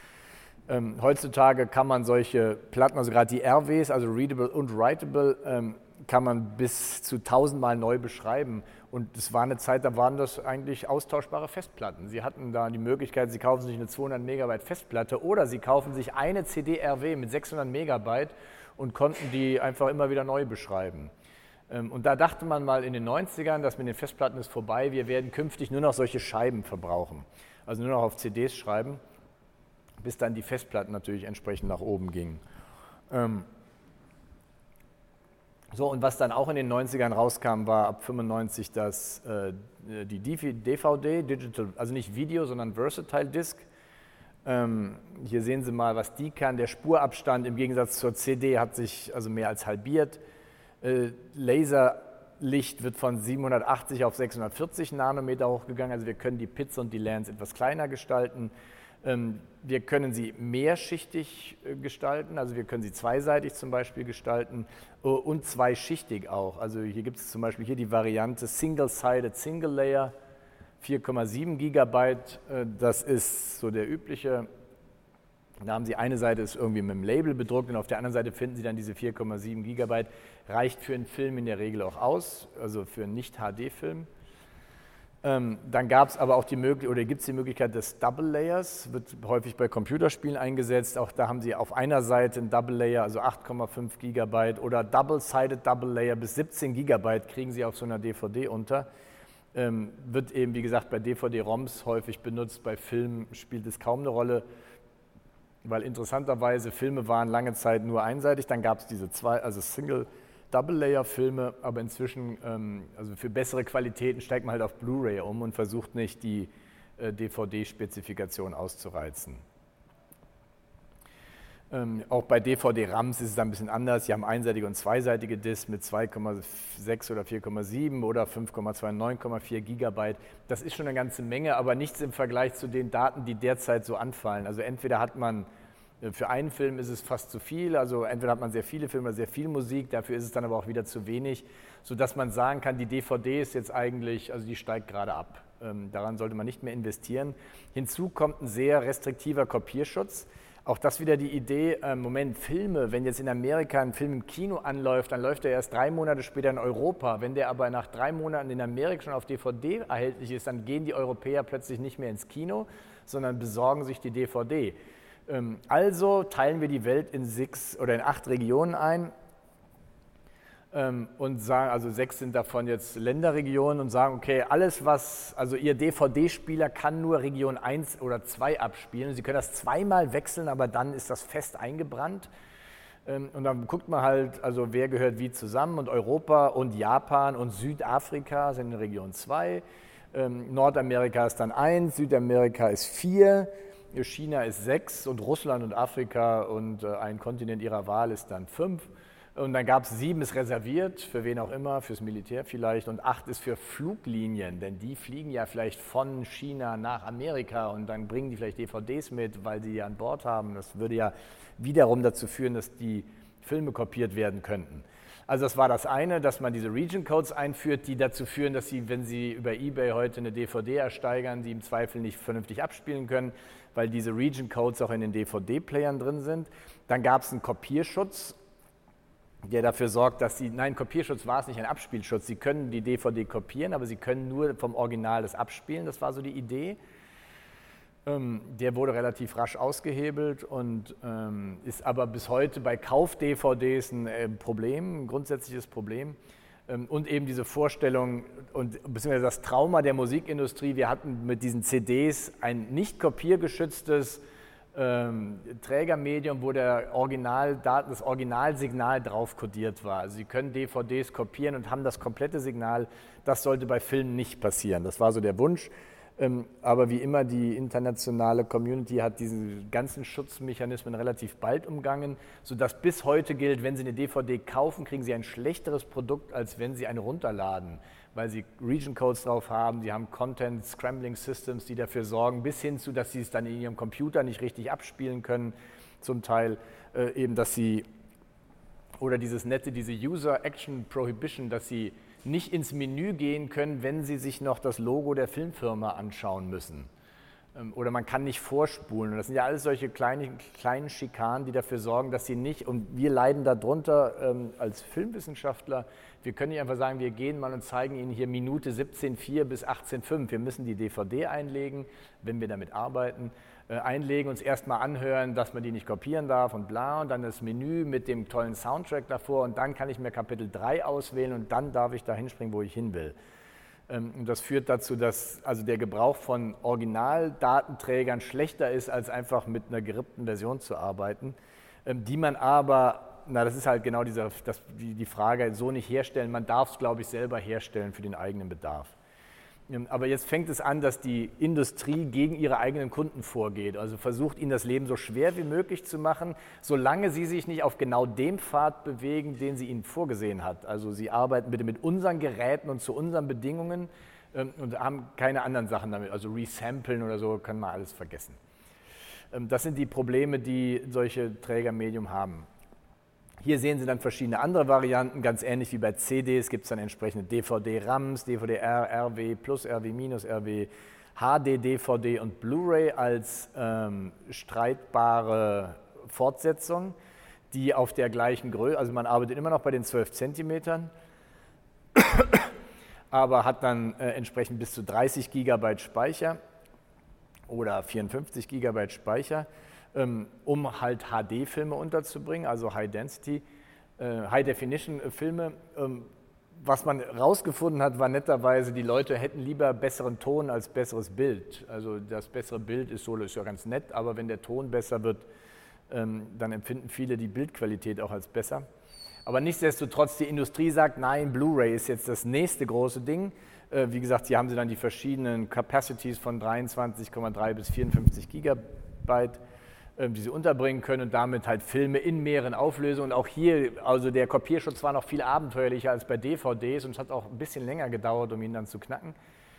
Heutzutage kann man solche Platten, also gerade die RWs, also Readable und Writable, kann man bis zu 1000 Mal neu beschreiben. Und es war eine Zeit, da waren das eigentlich austauschbare Festplatten. Sie hatten da die Möglichkeit, Sie kaufen sich eine 200 Megabyte Festplatte oder Sie kaufen sich eine CD-RW mit 600 Megabyte und konnten die einfach immer wieder neu beschreiben. Und da dachte man mal in den 90ern, dass mit den Festplatten ist vorbei, wir werden künftig nur noch solche Scheiben verbrauchen. Also nur noch auf CDs schreiben, bis dann die Festplatten natürlich entsprechend nach oben gingen. So, und was dann auch in den 90ern rauskam, war ab 95 die DVD, Digital, also nicht Video, sondern Versatile Disc. Hier sehen Sie mal, was die kann. Der Spurabstand im Gegensatz zur CD hat sich also mehr als halbiert. Laserlicht wird von 780 auf 640 Nanometer hochgegangen, also wir können die Pits und die Lands etwas kleiner gestalten. Wir können sie mehrschichtig gestalten, also wir können sie zweiseitig zum Beispiel gestalten und zweischichtig auch. Also hier gibt es zum Beispiel hier die Variante Single-Sided Single Layer, 4,7 Gigabyte, das ist so der übliche Da haben Sie eine Seite, ist irgendwie mit dem Label bedruckt und auf der anderen Seite finden Sie dann diese 4,7 Gigabyte. Reicht für einen Film in der Regel auch aus, also für einen Nicht-HD-Film. Dann gab es aber auch die Möglichkeit, oder gibt es die Möglichkeit des Double Layers, wird häufig bei Computerspielen eingesetzt. Auch da haben Sie auf einer Seite einen Double Layer, also 8,5 Gigabyte oder Double-Sided Double Layer bis 17 Gigabyte kriegen Sie auf so einer DVD unter. Wird eben, wie gesagt, bei DVD-ROMs häufig benutzt, bei Filmen spielt es kaum eine Rolle, weil interessanterweise Filme waren lange Zeit nur einseitig, dann gab es diese Single-Double-Layer-Filme, aber inzwischen, also für bessere Qualitäten steigt man halt auf Blu-ray um und versucht nicht, die DVD-Spezifikation auszureizen. Auch bei DVD-RAMs ist es ein bisschen anders. Sie haben einseitige und zweiseitige Disks mit 2,6 oder 4,7 oder 5,2 und 9,4 Gigabyte. Das ist schon eine ganze Menge, aber nichts im Vergleich zu den Daten, die derzeit so anfallen. Also entweder hat man, für einen Film ist es fast zu viel, also entweder hat man sehr viele Filme oder sehr viel Musik, dafür ist es dann aber auch wieder zu wenig, sodass man sagen kann, die DVD ist jetzt eigentlich, also die steigt gerade ab. Daran sollte man nicht mehr investieren. Hinzu kommt ein sehr restriktiver Kopierschutz. Auch das wieder die Idee, Moment, Filme, wenn jetzt in Amerika ein Film im Kino anläuft, dann läuft er erst 3 Monate später in Europa. Wenn der aber nach 3 Monaten in Amerika schon auf DVD erhältlich ist, dann gehen die Europäer plötzlich nicht mehr ins Kino, sondern besorgen sich die DVD. Also teilen wir die Welt in 8 Regionen ein und sagen, also 6 sind davon jetzt Länderregionen und sagen, okay, alles was, also Ihr DVD-Spieler kann nur Region 1 oder 2 abspielen. Sie können das zweimal wechseln, aber dann ist das fest eingebrannt. Und dann guckt man halt, also wer gehört wie zusammen und Europa und Japan und Südafrika sind in Region 2. Nordamerika ist dann 1, Südamerika ist 4, China ist 6 und Russland und Afrika und ein Kontinent ihrer Wahl ist dann 5. Und dann gab es 7, ist reserviert, für wen auch immer, fürs Militär vielleicht, und 8 ist für Fluglinien, denn die fliegen ja vielleicht von China nach Amerika und dann bringen die vielleicht DVDs mit, weil sie die an Bord haben. Das würde ja wiederum dazu führen, dass die Filme kopiert werden könnten. Also das war das eine, dass man diese Region Codes einführt, die dazu führen, dass Sie, wenn Sie über eBay heute eine DVD ersteigern, die im Zweifel nicht vernünftig abspielen können, weil diese Region Codes auch in den DVD-Playern drin sind. Dann gab es einen Kopierschutz, der dafür sorgt, dass Sie, nein, Kopierschutz war es nicht, ein Abspielschutz. Sie können die DVD kopieren, aber Sie können nur vom Original das abspielen. Das war so die Idee. Der wurde relativ rasch ausgehebelt und ist aber bis heute bei Kauf-DVDs ein Problem, ein grundsätzliches Problem. Und eben diese Vorstellung und beziehungsweise das Trauma der Musikindustrie. Wir hatten mit diesen CDs ein nicht kopiergeschütztes Trägermedium, wo das Originalsignal drauf kodiert war. Also Sie können DVDs kopieren und haben das komplette Signal. Das sollte bei Filmen nicht passieren. Das war so der Wunsch. Aber wie immer, die internationale Community hat diese ganzen Schutzmechanismen relativ bald umgangen, sodass bis heute gilt, wenn Sie eine DVD kaufen, kriegen Sie ein schlechteres Produkt, als wenn Sie eine runterladen, weil Sie Region Codes drauf haben, Sie haben Content Scrambling Systems, die dafür sorgen, bis hin zu, dass Sie es dann in Ihrem Computer nicht richtig abspielen können, zum Teil eben, dass Sie, oder diese User Action Prohibition, dass Sie nicht ins Menü gehen können, wenn Sie sich noch das Logo der Filmfirma anschauen müssen. Oder man kann nicht vorspulen. Und das sind ja alles solche kleinen Schikanen, die dafür sorgen, dass Sie nicht, und wir leiden darunter als Filmwissenschaftler, wir können nicht einfach sagen, wir gehen mal und zeigen Ihnen hier Minute 17,4 bis 18,5. Wir müssen die DVD einlegen, wenn wir damit arbeiten, einlegen, uns erstmal anhören, dass man die nicht kopieren darf und bla, und dann das Menü mit dem tollen Soundtrack davor und dann kann ich mir Kapitel 3 auswählen und dann darf ich da hinspringen, wo ich hin will. Und das führt dazu, dass also der Gebrauch von Originaldatenträgern schlechter ist, als einfach mit einer gerippten Version zu arbeiten, die man aber, das ist halt genau die Frage, so nicht herstellen. Man darf es, glaube ich, selber herstellen für den eigenen Bedarf. Aber jetzt fängt es an, dass die Industrie gegen ihre eigenen Kunden vorgeht, also versucht, ihnen das Leben so schwer wie möglich zu machen, solange sie sich nicht auf genau dem Pfad bewegen, den sie ihnen vorgesehen hat. Also sie arbeiten bitte mit unseren Geräten und zu unseren Bedingungen und haben keine anderen Sachen damit, also resamplen oder so, kann man alles vergessen. Das sind die Probleme, die solche Trägermedium haben. Hier sehen Sie dann verschiedene andere Varianten, ganz ähnlich wie bei CDs gibt es dann entsprechende DVD-RAMs, DVD-R, RW plus RW minus RW, HD, DVD und Blu-ray als streitbare Fortsetzung, die auf der gleichen Größe, also man arbeitet immer noch bei den 12 Zentimetern, aber hat dann entsprechend bis zu 30 GB Speicher oder 54 GB Speicher, um halt HD-Filme unterzubringen, also High-Definition-Filme. Was man rausgefunden hat, war netterweise, die Leute hätten lieber besseren Ton als besseres Bild. Also das bessere Bild ist ja ganz nett, aber wenn der Ton besser wird, dann empfinden viele die Bildqualität auch als besser. Aber nichtsdestotrotz, die Industrie sagt, nein, Blu-ray ist jetzt das nächste große Ding. Wie gesagt, hier haben sie dann die verschiedenen Capacities von 23,3 bis 54 Gigabyte, die sie unterbringen können und damit halt Filme in mehreren Auflösungen. Und auch hier, also der Kopierschutz war noch viel abenteuerlicher als bei DVDs und es hat auch ein bisschen länger gedauert, um ihn dann zu knacken.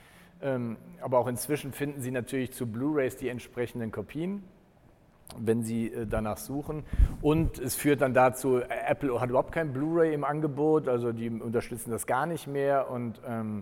Aber auch inzwischen finden Sie natürlich zu Blu-rays die entsprechenden Kopien, wenn Sie danach suchen. Und es führt dann dazu, Apple hat überhaupt kein Blu-ray im Angebot, also die unterstützen das gar nicht mehr. Und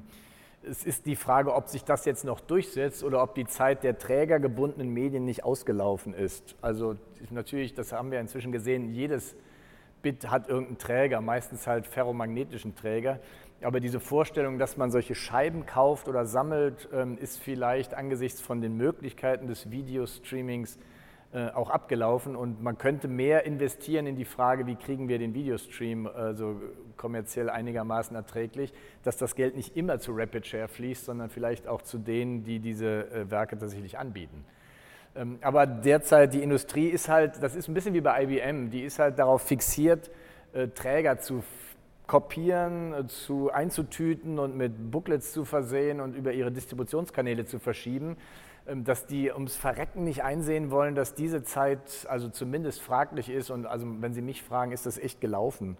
es ist die Frage, ob sich das jetzt noch durchsetzt oder ob die Zeit der trägergebundenen Medien nicht ausgelaufen ist. Also natürlich, das haben wir inzwischen gesehen, jedes Bit hat irgendeinen Träger, meistens halt ferromagnetischen Träger. Aber diese Vorstellung, dass man solche Scheiben kauft oder sammelt, ist vielleicht angesichts von den Möglichkeiten des Videostreamings auch abgelaufen und man könnte mehr investieren in die Frage, wie kriegen wir den Videostream also kommerziell einigermaßen erträglich, dass das Geld nicht immer zu Rapid Share fließt, sondern vielleicht auch zu denen, die diese Werke tatsächlich anbieten. Aber derzeit, die Industrie ist halt, das ist ein bisschen wie bei IBM, die ist halt darauf fixiert, Träger zu kopieren, einzutüten und mit Booklets zu versehen und über ihre Distributionskanäle zu verschieben, dass die ums Verrecken nicht einsehen wollen, dass diese Zeit also zumindest fraglich ist und also wenn Sie mich fragen, ist das echt gelaufen.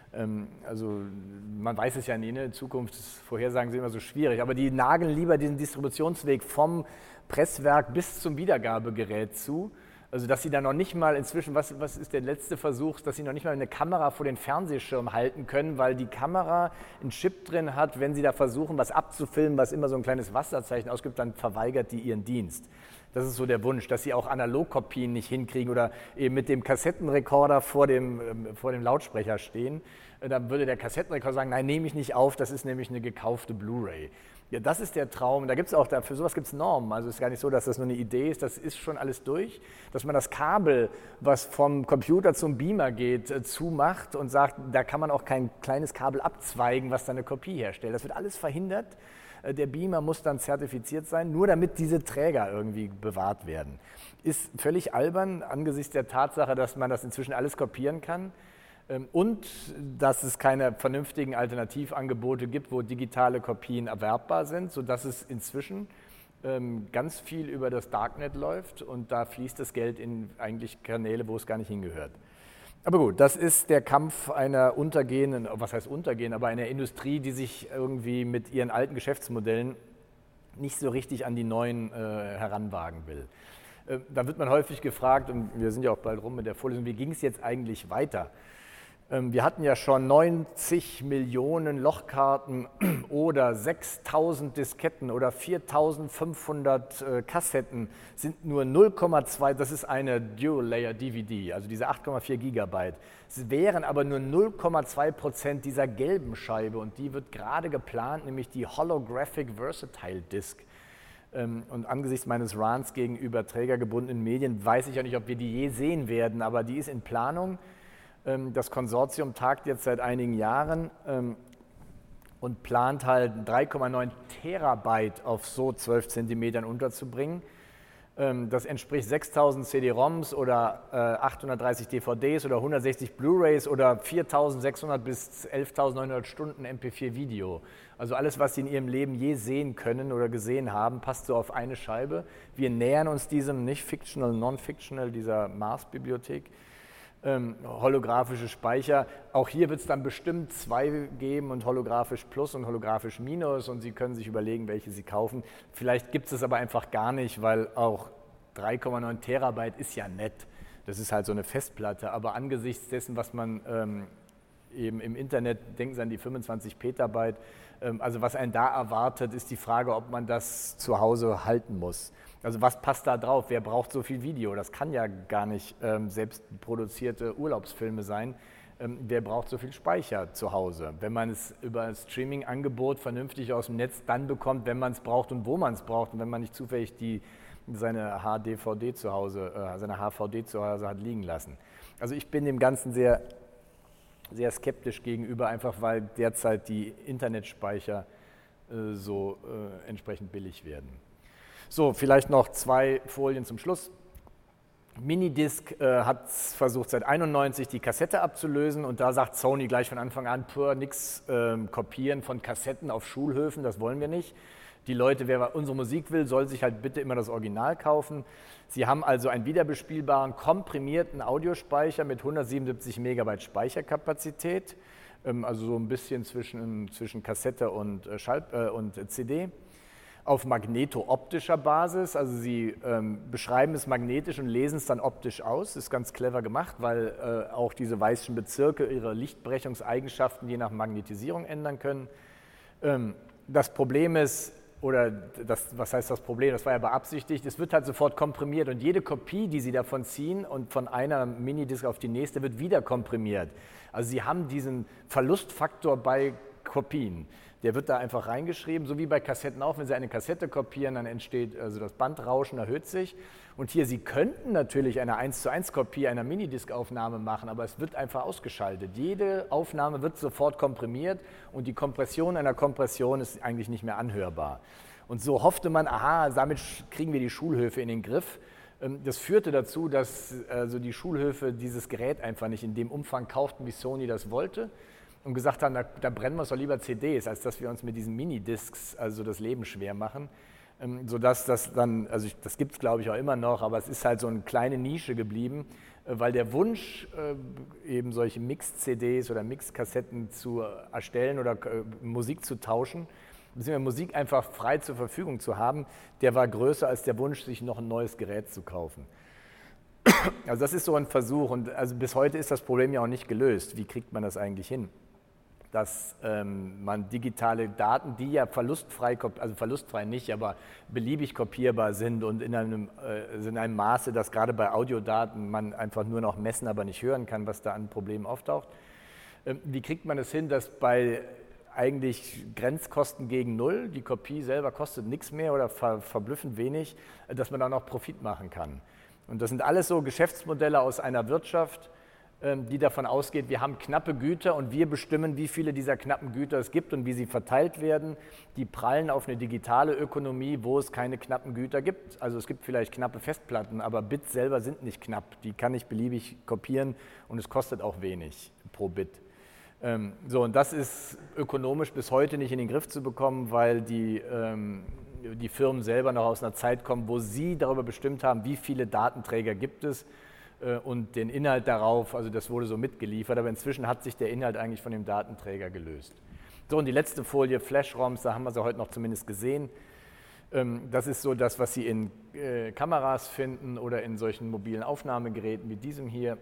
Also man weiß es ja nie, ne? Zukunftsvorhersagen sind immer so schwierig, aber die nageln lieber diesen Distributionsweg vom Presswerk bis zum Wiedergabegerät zu. Also dass sie da noch nicht mal inzwischen, was ist der letzte Versuch, dass sie noch nicht mal eine Kamera vor den Fernsehschirm halten können, weil die Kamera einen Chip drin hat, wenn sie da versuchen, was abzufilmen, was immer so ein kleines Wasserzeichen ausgibt, dann verweigert die ihren Dienst. Das ist so der Wunsch, dass sie auch Analogkopien nicht hinkriegen oder eben mit dem Kassettenrekorder vor dem Lautsprecher stehen. Dann würde der Kassettenrekorder sagen, nein, nehme ich nicht auf, das ist nämlich eine gekaufte Blu-ray. Ja, das ist der Traum. Da gibt es auch, für sowas gibt es Normen. Also es ist gar nicht so, dass das nur eine Idee ist, das ist schon alles durch. Dass man das Kabel, was vom Computer zum Beamer geht, zumacht und sagt, da kann man auch kein kleines Kabel abzweigen, was dann eine Kopie herstellt. Das wird alles verhindert. Der Beamer muss dann zertifiziert sein, nur damit diese Träger irgendwie bewahrt werden. Ist völlig albern angesichts der Tatsache, dass man das inzwischen alles kopieren kann. Und dass es keine vernünftigen Alternativangebote gibt, wo digitale Kopien erwerbbar sind, sodass es inzwischen ganz viel über das Darknet läuft und da fließt das Geld in eigentlich Kanäle, wo es gar nicht hingehört. Aber gut, das ist der Kampf einer untergehenden, was heißt untergehen, aber einer Industrie, die sich irgendwie mit ihren alten Geschäftsmodellen nicht so richtig an die neuen heranwagen will. Da wird man häufig gefragt, und wir sind ja auch bald rum mit der Vorlesung, wie ging es jetzt eigentlich weiter? Wir hatten ja schon 90 Millionen Lochkarten oder 6.000 Disketten oder 4.500 Kassetten sind nur 0,2, das ist eine Dual-Layer-DVD, also diese 8,4 Gigabyte. Es wären aber nur 0,2% dieser gelben Scheibe und die wird gerade geplant, nämlich die Holographic Versatile Disc. Und angesichts meines Rants gegenüber trägergebundenen Medien weiß ich ja nicht, ob wir die je sehen werden, aber die ist in Planung. Das Konsortium tagt jetzt seit einigen Jahren und plant halt 3,9 Terabyte auf so 12 Zentimetern unterzubringen. Das entspricht 6.000 CD-ROMs oder 830 DVDs oder 160 Blu-rays oder 4.600 bis 11.900 Stunden MP4-Video. Also alles, was Sie in Ihrem Leben je sehen können oder gesehen haben, passt so auf eine Scheibe. Wir nähern uns diesem nicht fictional, non-fictional, dieser Mars-Bibliothek. Holographische Speicher. Auch hier wird es dann bestimmt 2 geben und holographisch Plus und holographisch Minus und Sie können sich überlegen, welche Sie kaufen. Vielleicht gibt es es aber einfach gar nicht, weil auch 3,9 Terabyte ist ja nett. Das ist halt so eine Festplatte, aber angesichts dessen, was man eben im Internet, denken Sie an die 25 Petabyte. Also was einen da erwartet, ist die Frage, ob man das zu Hause halten muss. Also was passt da drauf? Wer braucht so viel Video? Das kann ja gar nicht selbst produzierte Urlaubsfilme sein. Wer braucht so viel Speicher zu Hause? Wenn man es über ein Streaming-Angebot vernünftig aus dem Netz dann bekommt, wenn man es braucht und wo man es braucht und wenn man nicht zufällig seine HVD zu Hause hat liegen lassen. Also ich bin dem Ganzen sehr, sehr skeptisch gegenüber, einfach weil derzeit die Internetspeicher so entsprechend billig werden. So, vielleicht noch 2 Folien zum Schluss. Minidisc hat versucht seit 1991 die Kassette abzulösen und da sagt Sony gleich von Anfang an, nichts kopieren von Kassetten auf Schulhöfen, das wollen wir nicht. Die Leute, wer unsere Musik will, soll sich halt bitte immer das Original kaufen. Sie haben also einen wiederbespielbaren, komprimierten Audiospeicher mit 177 Megabyte Speicherkapazität, also so ein bisschen zwischen Kassette und CD. Auf magnetooptischer Basis, also Sie beschreiben es magnetisch und lesen es dann optisch aus. Das ist ganz clever gemacht, weil auch diese weißen Bezirke ihre Lichtbrechungseigenschaften je nach Magnetisierung ändern können. Das Problem ist, was heißt das Problem? Das war ja beabsichtigt, es wird halt sofort komprimiert und jede Kopie, die Sie davon ziehen und von einer Minidisc auf die nächste, wird wieder komprimiert. Also Sie haben diesen Verlustfaktor bei Kopien. Der wird da einfach reingeschrieben, so wie bei Kassetten auch. Wenn Sie eine Kassette kopieren, dann entsteht, also das Bandrauschen erhöht sich. Und hier, Sie könnten natürlich eine 1:1 Kopie einer Minidisc-Aufnahme machen, aber es wird einfach ausgeschaltet. Jede Aufnahme wird sofort komprimiert und die Kompression einer Kompression ist eigentlich nicht mehr anhörbar. Und so hoffte man, damit kriegen wir die Schulhöfe in den Griff. Das führte dazu, dass also die Schulhöfe dieses Gerät einfach nicht in dem Umfang kauften, wie Sony das wollte. Und gesagt haben, da brennen wir uns doch lieber CDs, als dass wir uns mit diesen Minidiscs also das Leben schwer machen. Sodass das dann, also das gibt es glaube ich auch immer noch, aber es ist halt so eine kleine Nische geblieben, weil der Wunsch, eben solche Mix-CDs oder Mix-Kassetten zu erstellen oder Musik zu tauschen, beziehungsweise Musik einfach frei zur Verfügung zu haben, der war größer als der Wunsch, sich noch ein neues Gerät zu kaufen. Also das ist so ein Versuch und also bis heute ist das Problem ja auch nicht gelöst. Wie kriegt man das eigentlich hin? Dass man digitale Daten, die ja verlustfrei nicht, aber beliebig kopierbar sind und in einem Maße, dass gerade bei Audiodaten man einfach nur noch messen, aber nicht hören kann, was da an Problemen auftaucht. Wie kriegt man es hin, dass bei eigentlich Grenzkosten gegen Null, die Kopie selber kostet nichts mehr oder verblüffend wenig, dass man da noch Profit machen kann? Und das sind alles so Geschäftsmodelle aus einer Wirtschaft, die davon ausgeht, wir haben knappe Güter und wir bestimmen, wie viele dieser knappen Güter es gibt und wie sie verteilt werden. Die prallen auf eine digitale Ökonomie, wo es keine knappen Güter gibt. Also es gibt vielleicht knappe Festplatten, aber Bits selber sind nicht knapp. Die kann ich beliebig kopieren und es kostet auch wenig pro Bit. Und das ist ökonomisch bis heute nicht in den Griff zu bekommen, weil die Firmen selber noch aus einer Zeit kommen, wo sie darüber bestimmt haben, wie viele Datenträger gibt es und den Inhalt darauf, also das wurde so mitgeliefert, aber inzwischen hat sich der Inhalt eigentlich von dem Datenträger gelöst. So, und die letzte Folie, Flash-ROMs, da haben wir sie heute noch zumindest gesehen. Das ist so das, was Sie in Kameras finden oder in solchen mobilen Aufnahmegeräten wie diesem hier.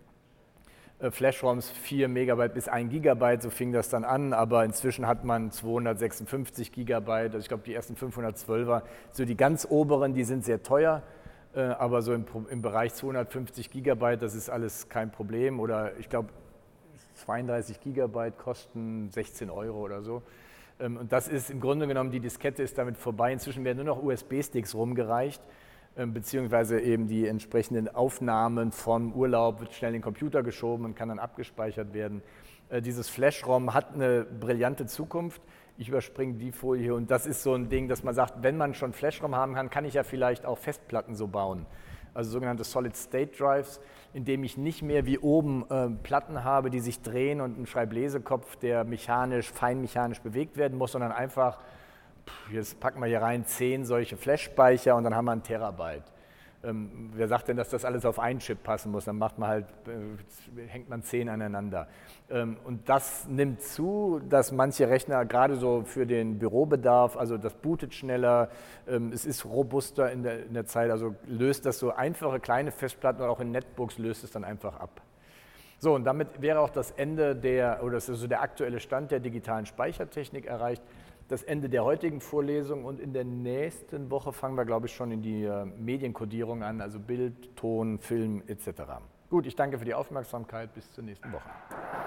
Flash-ROMs 4 Megabyte bis 1 Gigabyte, so fing das dann an, aber inzwischen hat man 256 Gigabyte, also ich glaube die ersten 512er, so die ganz oberen, die sind sehr teuer, aber so im Bereich 250 Gigabyte, das ist alles kein Problem oder ich glaube 32 Gigabyte kosten 16 Euro oder so. Und das ist im Grunde genommen, die Diskette ist damit vorbei, inzwischen werden nur noch USB-Sticks rumgereicht, beziehungsweise eben die entsprechenden Aufnahmen vom Urlaub wird schnell in den Computer geschoben und kann dann abgespeichert werden. Dieses Flash-ROM hat eine brillante Zukunft. Ich überspringe die Folie hier und das ist so ein Ding, dass man sagt, wenn man schon Flash-ROM haben kann, kann ich ja vielleicht auch Festplatten so bauen. Also sogenannte Solid-State-Drives, in dem ich nicht mehr wie oben Platten habe, die sich drehen und einen Schreiblesekopf, der feinmechanisch bewegt werden muss, sondern einfach jetzt packen wir hier rein 10 solche Flash-Speicher und dann haben wir einen Terabyte. Wer sagt denn, dass das alles auf einen Chip passen muss? Dann hängt man 10 aneinander. Und das nimmt zu, dass manche Rechner gerade so für den Bürobedarf, also das bootet schneller, es ist robuster in der Zeit, also löst das so einfache kleine Festplatten oder auch in Netbooks löst es dann einfach ab. So, und damit wäre auch das Ende das ist so der aktuelle Stand der digitalen Speichertechnik erreicht, das Ende der heutigen Vorlesung, und in der nächsten Woche fangen wir, glaube ich, schon in die Medienkodierung an, also Bild, Ton, Film etc. Gut, ich danke für die Aufmerksamkeit, bis zur nächsten Woche.